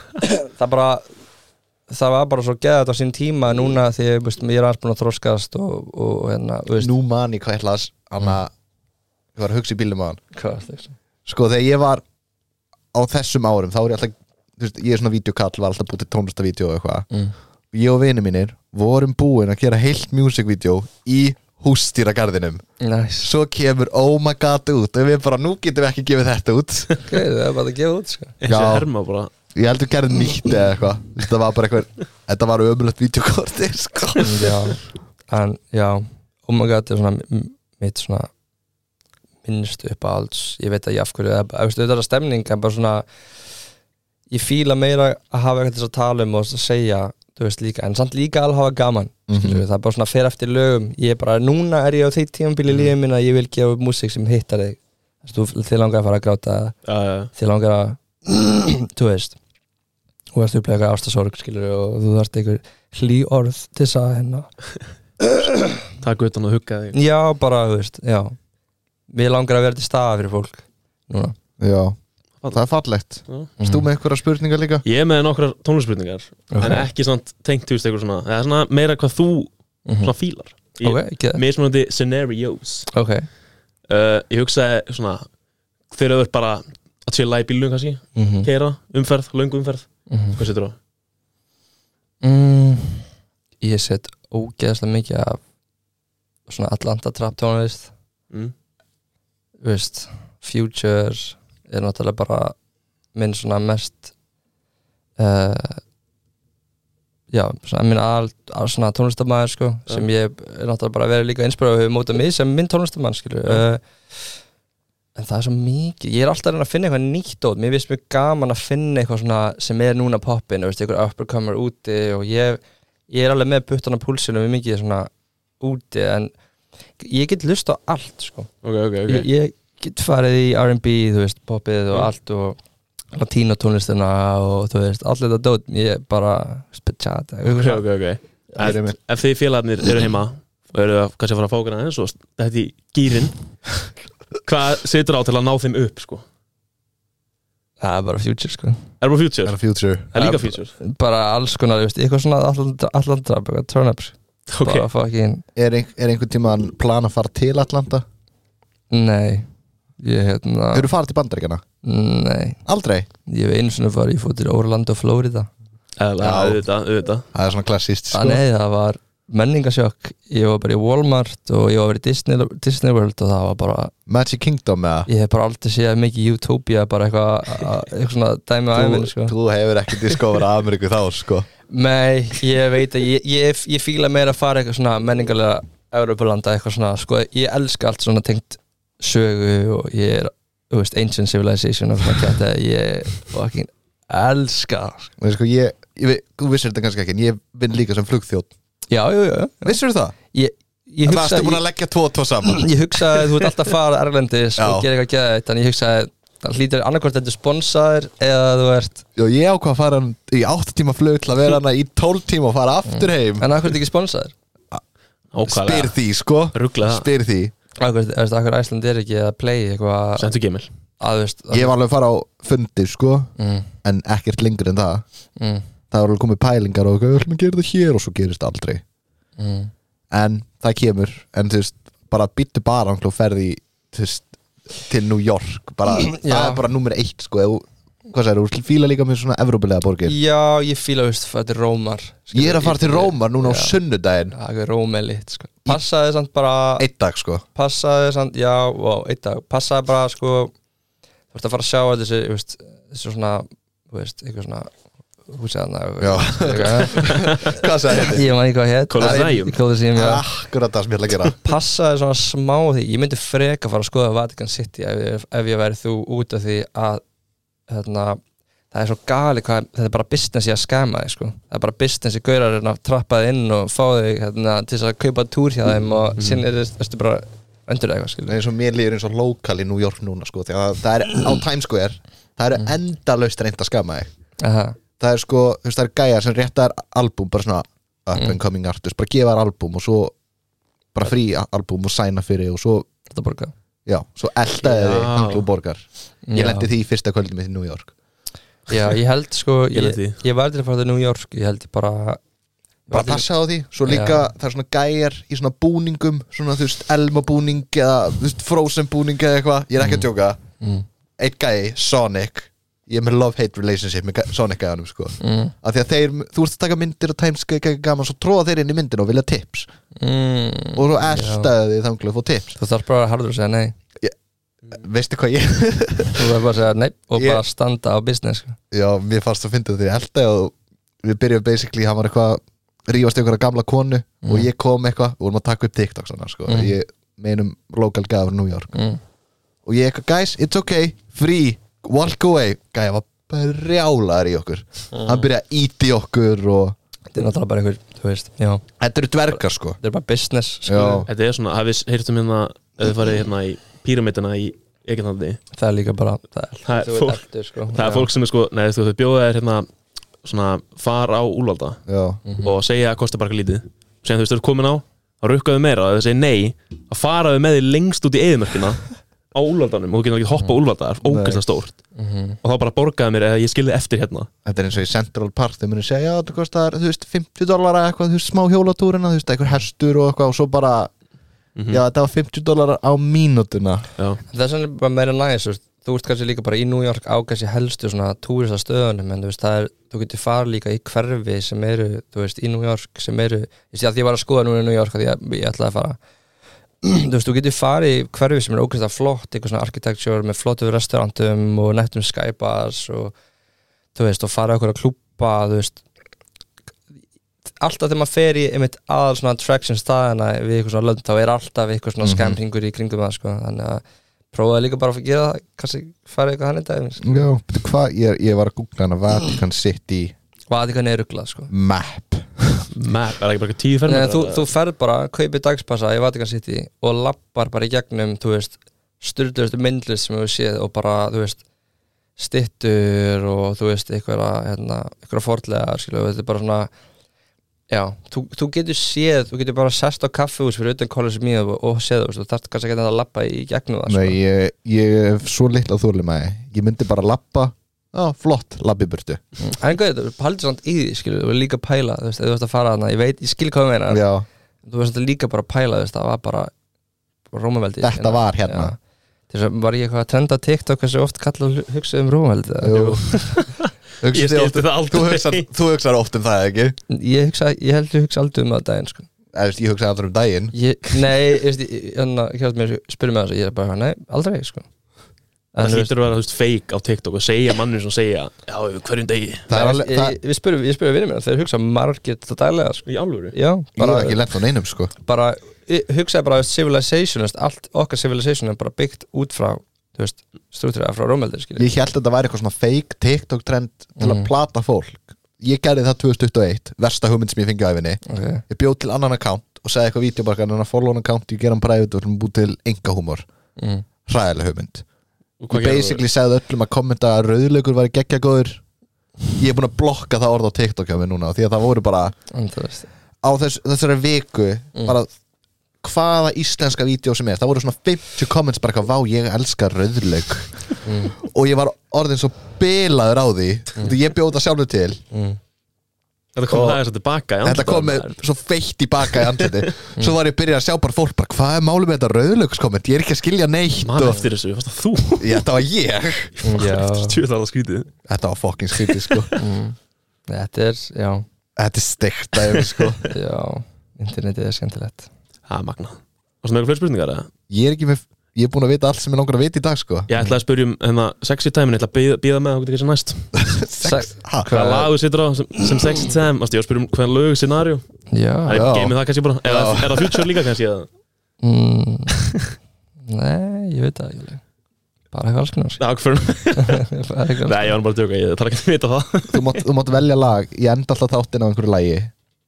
það var bara svo geðað á sín tíma núna því ég er aðeins búin að þroskast og hérna, nú man ég hvað ég ætla ég var að hugsa í bílum á hann sko þegar ég var á þessum árum þá er ég alltaf, þú veist, ég er svona vídeokall var alltaf búið til tónlistavídeó og eitthvað ég og vinir mínir vorum búin að gera heilt music-vídeó í húsdýragarðinum svo kemur Oh My God út og við bara, nú getum við ekki gefið þetta út það er bara að gefa út sko ég heldur gerði nýtt eða eitthvað þetta var bara eitthvað, þetta var ömulegt vídeokorti sko en já, Oh My God er svona mitt svona minnst upp að alls, ég veit ekki af hverju þetta er stemning, en bara svona ég fíla meira að hafa eitthvað til að tala um og að segja þú veist líka, en samt líka alveg hafa gaman skilur við, það er bara svona fer eftir lögum ég bara, núna er ég á því tímabili í lífið minna að ég vil gefa upp músík sem hittar þig þið langar að fara að gráta þið langar að þú veist þú veist upplega eitthvað ástasorg skilur við og þú þarft einhver hlý orð til þess að hérna takk utan að hugga þig já, bara, þú veist, já við langar að vera til staða fyrir fólk núna Já, það er fallegt Stú með einhverja spurningar líka? Ég er með nokkrar tónlistspurningar en ekki svona tengt þú eitthvað svona eða svona meira hvað þú svona fílar mismunandi scenarios ég hugsaði svona þegar þú ert bara að chilla í bílnum kannski keyra, umferð, löngu umferð hvað setur þú? Ég set ógeðslega mikið af svona Atlanta trap tónlist veist, Future er náttúrulega bara minn svona mest já, svona minn svona tónlistamæður sko, sem ég er náttúrulega bara verið líka inspirað og hefur mótað mig sem minn tónlistamann skilur en það er svo mikið, ég er alltaf að reyna að finna eitthvað nýtt mér finnst mjög gaman að finna eitthvað svona sem er núna poppin, veist, eitthvað uppercomer úti og ég er alveg með puttan á púlsinu við mikið svona úti en ég get lust á allt sko okay. Ég get farið í R&B, þú veist, poppið og allt og latínotónlistina og þú veist, allt þetta dót ég bara spetchata okay. Ef þið félagarnir eru heima og eru kannski að fara að fókana eins og þetta í gýrin hvað setur á til að ná þeim upp sko? Það er bara Future sko Er bara Future? Það er líka Future? Bara alls konar, þú veist, eitthvað svona Atlanta, turn-ups okay. Er einhvern tímann plan að fara til Atlanta? Nei Hefur þú farið til Bandaríkjana? Nei Aldrei? Ég hef einu svona farið, ég fór til Orlando, Florida auðvitað Það er svona klassíst sko. Nei, það var menningasjokk Ég var bara í Walmart og ég var í Disney World og það var bara Magic Kingdom eða? Ég hef bara aldrei séð mikið Utopia bara eitthvað svona dæmi á æfinn sko. Þú hefur ekki diskóverað Ameríku þá sko Nei, ég veit að ég fíla meira að fara eitthvað svona menningarlega Evropalanda eitthvað svona, sko, ég elska allt svona tengt sögu og ég er, þú veist, Ancient Civilization og svona kæta, ég fucking elska sko, þú vissir þetta kannski ekki en ég vinn líka sem flugþjótt Já Vissir þú það? Ég hugsa Það ertu búin að leggja 2 saman Ég hugsaði, þú ert alltaf að fara erlendis og gera eitthvað geðvægt, en ég hugsaði það hlýtur annarkvort þetta sponsaðir eða þú ert ég ákvað að fara í 8 tíma flug til að vera hana í 12 tíma og fara aftur heim En akkur ekki sponsaðir? Spyr því sko Spyr því Akkur Æsland er ekki að play eitthvað Sentu gemil Ég var alveg að fara á fundi sko en ekkert lengur en það Það var alveg komið pælingar og við ætlum að gera þetta hér og svo gerist aldrei en það kemur en þú veist, bara býttu bara og ferði til New York bara, það er bara númer 1 sko hvað segir þú, fíla líka með svona evrópulega borgir? Já, ég fíla, veist, fara til Rómar Ég er að fara til Rómar núna á sunnudaginn Það er Róm er lit, sko Passaði samt bara 1 dag, sko Passaði samt, já, 1 dag Passaði bara, sko Þú ert að fara að sjá þessi, veist þessi svona, þú veist, eitthvað svona húsið Hvað sagði þetta? Ég man ekki hvað hétt Colosseum Akkurat það sem ég ætla að gera Passaði svona smá því Ég myndi freka fara að skoða Vatican City ef ég væri þú út af því að það er svo gali hvað þetta er bara business í að skama þig sko. Það er bara business í gaurar að trappa þig inn og fá þig til þess að kaupa túr hjá þeim og sinni er bara öndur eitthvað eins og mér líður eins og lokal í New York núna sko, því að það er á Times Square það eru endalaust reynd að skama þig það er sko, þú veist það er gæjar sem réttar albúm, bara svona up and coming artist, bara gefa þær albúm og svo bara frí albúm og sæna fyrir og svo þetta borga Já, svo eldaði þið Anglo borgar Ég lendi því í fyrsta kvöldum í New York Já, ég held sko Ég var aldrei að fara til New York Ég held bara passa á því Svo líka það er svona gæjar í svona búningum Svona þú veist Elma búning eða þú veist Frozen búning eða eitthvað Ég er ekki að djóka Eitt gæi, Sonic Ég er með love-hate relationship með Sonic gæjanum sko Af því að þú ert að taka myndir og Times Square gaman Svo tróða þeir inn í myndinu og vilja tips Og svo eldaði þið þanglega að fá tips Þú þarf bara að harður að segja nei Veistu hvað ég Þú þarf bara að segja nei og bara standa á business sko. Já, mér fannst að finna því eldaði og við byrjum basically hann var eitthvað rífast einhverja gamla konu og ég kom eitthvað og vorum að taka upp TikTok svona, sko. Ég meinum local gafur New York og ég eitthvað, guys, it's okay, free walk away, gæja var brjálaður í okkur hann byrjaði að íti okkur og Þetta er náttúrulega bara einhver, þú veist, já Þetta eru dvergar sko Þetta er bara business, Já. Þetta er svona, hafið heyrtum hérna ef þið farið hérna í píramidina í Egyptalandi. Það er líka bara Það er þú fólk- ert eldur, sko Það er fólk sem er sko, nei þú bjóða þér hérna svona far á Úlfalda Já, og segja að kosta bara eitthvað lítið sem þú veist, þú ert komin á, þá rukkaðu meira og ef þið segir nei, að faraðu með þið lengst út í eyðimörkina á Úlfaldanum og þú getur ekki hoppa á Úlfalda, það er ógeðslega stórt og þá bara borgaðu mér eða ég skilði eftir hérna. þetta er eins og í Central Park þau muni segja, já, þetta kostar, þú veist, $50 eitthvað, þú veist, smá hjólatúrina, þú veist, einhver hestur og eitthvað og svo bara, já, þetta var $50 á mínútuna Já, Það er svona bara meira næs, þú ert kannski líka bara í New York á kannski helstu svona túristastöðunum en þú veist, þú getur farið líka í hverfi sem eru, þú veist, í New York sem eru, ég sé að ég var að skoða núna í New York að ég ætlaði að fara þú veist, þú getur farið í hverfi sem er ógeðslega flott, eitthvað svona architecture með flottu restaurantum og nettum skybars og þú veist, og farið okkur að klúbba, þú veist alltaf þegar maður fer í einmitt aðal svona attraction staðina við eitthvað svona lönd, þá er alltaf eitthvað svona skemmringur í kringum það, sko, þannig að prófaði líka bara að gera það, kannski farið eitthvað hann í dag Já, betur hvað, ég var að googla hana Vatican City Vatikan er ruglað, sko Map map, er ekki bara 10 fermetrar? Nei, þú ferð bara, kaupir dagspassa í Vatikan City og lappar bara í gegnum, þú veist, styrlustu myndlist sem við séð og bara, þú veist, styttur og þú veist, einhverja fornlegar, skilu, þetta er bara svona, já, þú getur séð, þú getur bara sest á kaffihús fyrir utan Colosseum og séð, þú veist, þú þarft kannski ekki að lappa í gegnum það, Nei, ég hef svo litla þorlimaði Ég myndi bara lappa Já, flott, labbi burtu En hvað, þú haldir samt í því, skilu, þú er líka að pæla, þú veist, ef þú veist að fara þarna, ég skil hvað þú meinar, Já, þú veist líka bara að pæla, þú veist, það var bara Rómaveldi Þetta var hérna. Þess að var ég eitthvað að trenda TikTok hversu oft kalla hugsa Rómaveldi jú Ég skildi það aldrei. Þú hugsar oft um það, ekki? Ég held ég hugsa aldrei um það daginn, sko Ég hugsaði aldrei um daginn Nei, hérna mér spyrir mig þess að ég er bara, nei, aldrei, sko Það hlýtur að vera, þú veist, fake á TikTok og segja mannum sem segja, já, hverjum degi Það er alveg, Við spyrum vinið mér, þeir hugsa margir þetta daglega, sko í alvöru. Já, ég hef ekki lent á neinum, sko bara hugsaði bara civilization, allt okkar civilization er bara byggt út frá, þú veist, strúttriða frá Rómaveldi, skilja Ég held að þetta væri eitthvað svona fake TikTok trend til að plata fólk Ég gerði það 2021, versta hugmynd sem ég fengi á æfinni okay. Ég bjóð til annan account og segði eitthvað vídeo bara en að follow an account, ég gera hann private og ætlum að búið til enga húmor Hræðileg hugmynd Ég basically segði öllum að kommenta að rauðleikur væri geggjagóður Ég er búin að blokka það orð á TikTok hjá mig núna því að það voru bara á þessari viku bara hvaða íslenska vídeo sem er það voru svona 50 comments bara eitthvað vá ég elska rauðlauk og ég var orðin svo bilaður á því því ég bjóð það sjálfur til Þetta kom það tilbaka í Þetta kom með svo feitt í baka í andliti Svo var ég að byrja að sjá bara fólk bara, hvað er málið með þetta rauðlaukskomment? Ég er ekki að skilja neitt Man eftir þessu, fannst það þú? Já, þetta var ég Tjóðlega það skrítið Þetta var fucking skrítið, sko Þetta er, já Þetta er steikt aðeins, sko Já, internetið er skemmtilegt Það er magna Og svona eitthvað fleiri spurningar, eða? Ég er búin að vita allt sem ég langar að vita í dag, sko Ég ætlaði að spyrja hérna sexy time en ég ætla að bíða með að þú getur ekki næst Hvaða lag þú situr á sem sexy time Ég var að spyrja hvaða lög scenario Já Það er geimið það kannski bara Er það future líka kannski eða? Nei, ég veit það ekki Bara eitthvað alls konar Já, hvernig? Nei, ég var bara að djóka, ég þarf ekki að vita það Þú mátt velja lag, ég enda alltaf þáttinn á einhverju lagi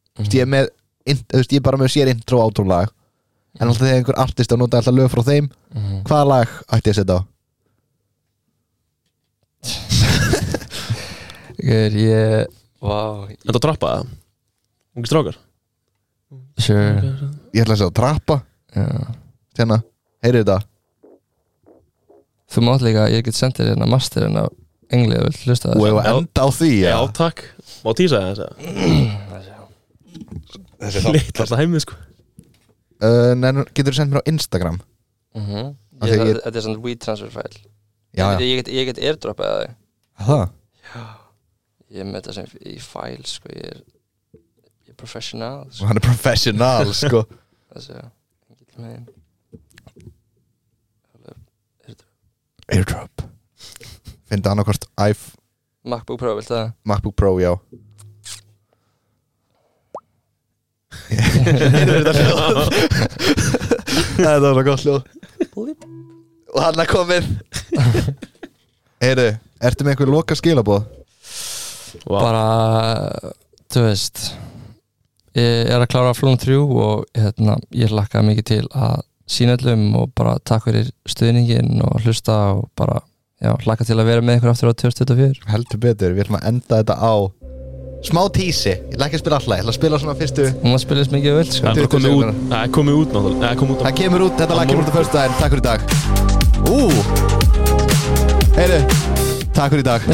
Ég er bara með sér intro og outro lag En alltaf þegar einhver artist að nota alltaf lög frá þeim Hvaða lag ætti ég að setja á? Þetta trappa það? Ungi strákar? Sure Ég ætla að segja trappa Hérna, heyrðu þetta Þú mátt líka, ég get sendið hérna masterinn á englið og vill hlusta Og ég enda á því, Já, takk Má tísa það þessi Litt alltaf heimið, sko Getur þú sendt mér á Instagram? Þetta er svona WeTransfer file Já, Ég get airdropað það Það? Já Ég er með þetta sem í file, sko Ég er professional, sko. Hann er professional, sko Þessi, ég get með einn Airdrop Finna annarkvort MacBook Pro, viltu það? MacBook Pro, já Það var svo gott hljóð Og hann er komin Heyrðu, ertu með einhver loka skilaboð? Bara, þú veist ég að klára Flóum 3 og ég hlakkaði mikið til að sýna öllum og bara takk fyrir stuðningin og hlusta og bara, hlakka til að vera með ykkur aftur á 2024. Heldur betur, við ætlum að enda þetta á smá tísi, ég ætla ekki að spila alltaf, ég ætla að spila svona fyrstu. Hún að spila mikið vel, sko. Það er komið út náttúrulega. Það kemur út, þetta lag kemur út á föstudaginn, takk fyrir í dag. Heyru, takk fyrir í dag.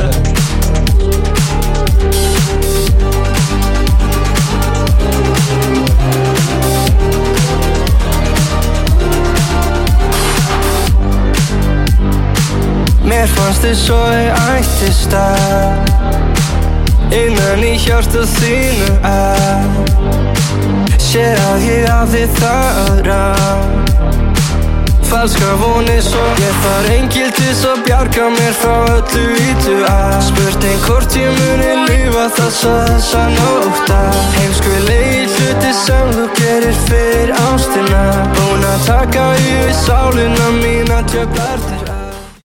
Mér fannst þið svo ég ættist að innan í hjarta þínu að sér að ég hafði það rangt. Falska vonir svo ég þarf engil til að bjarga mér frá öllu vítu að spurt hvort ég muni lifa þessa nótt að heimskulegi hluti sem þú gerir fyrir ástina búin að taka yfir sálina mína tjöflar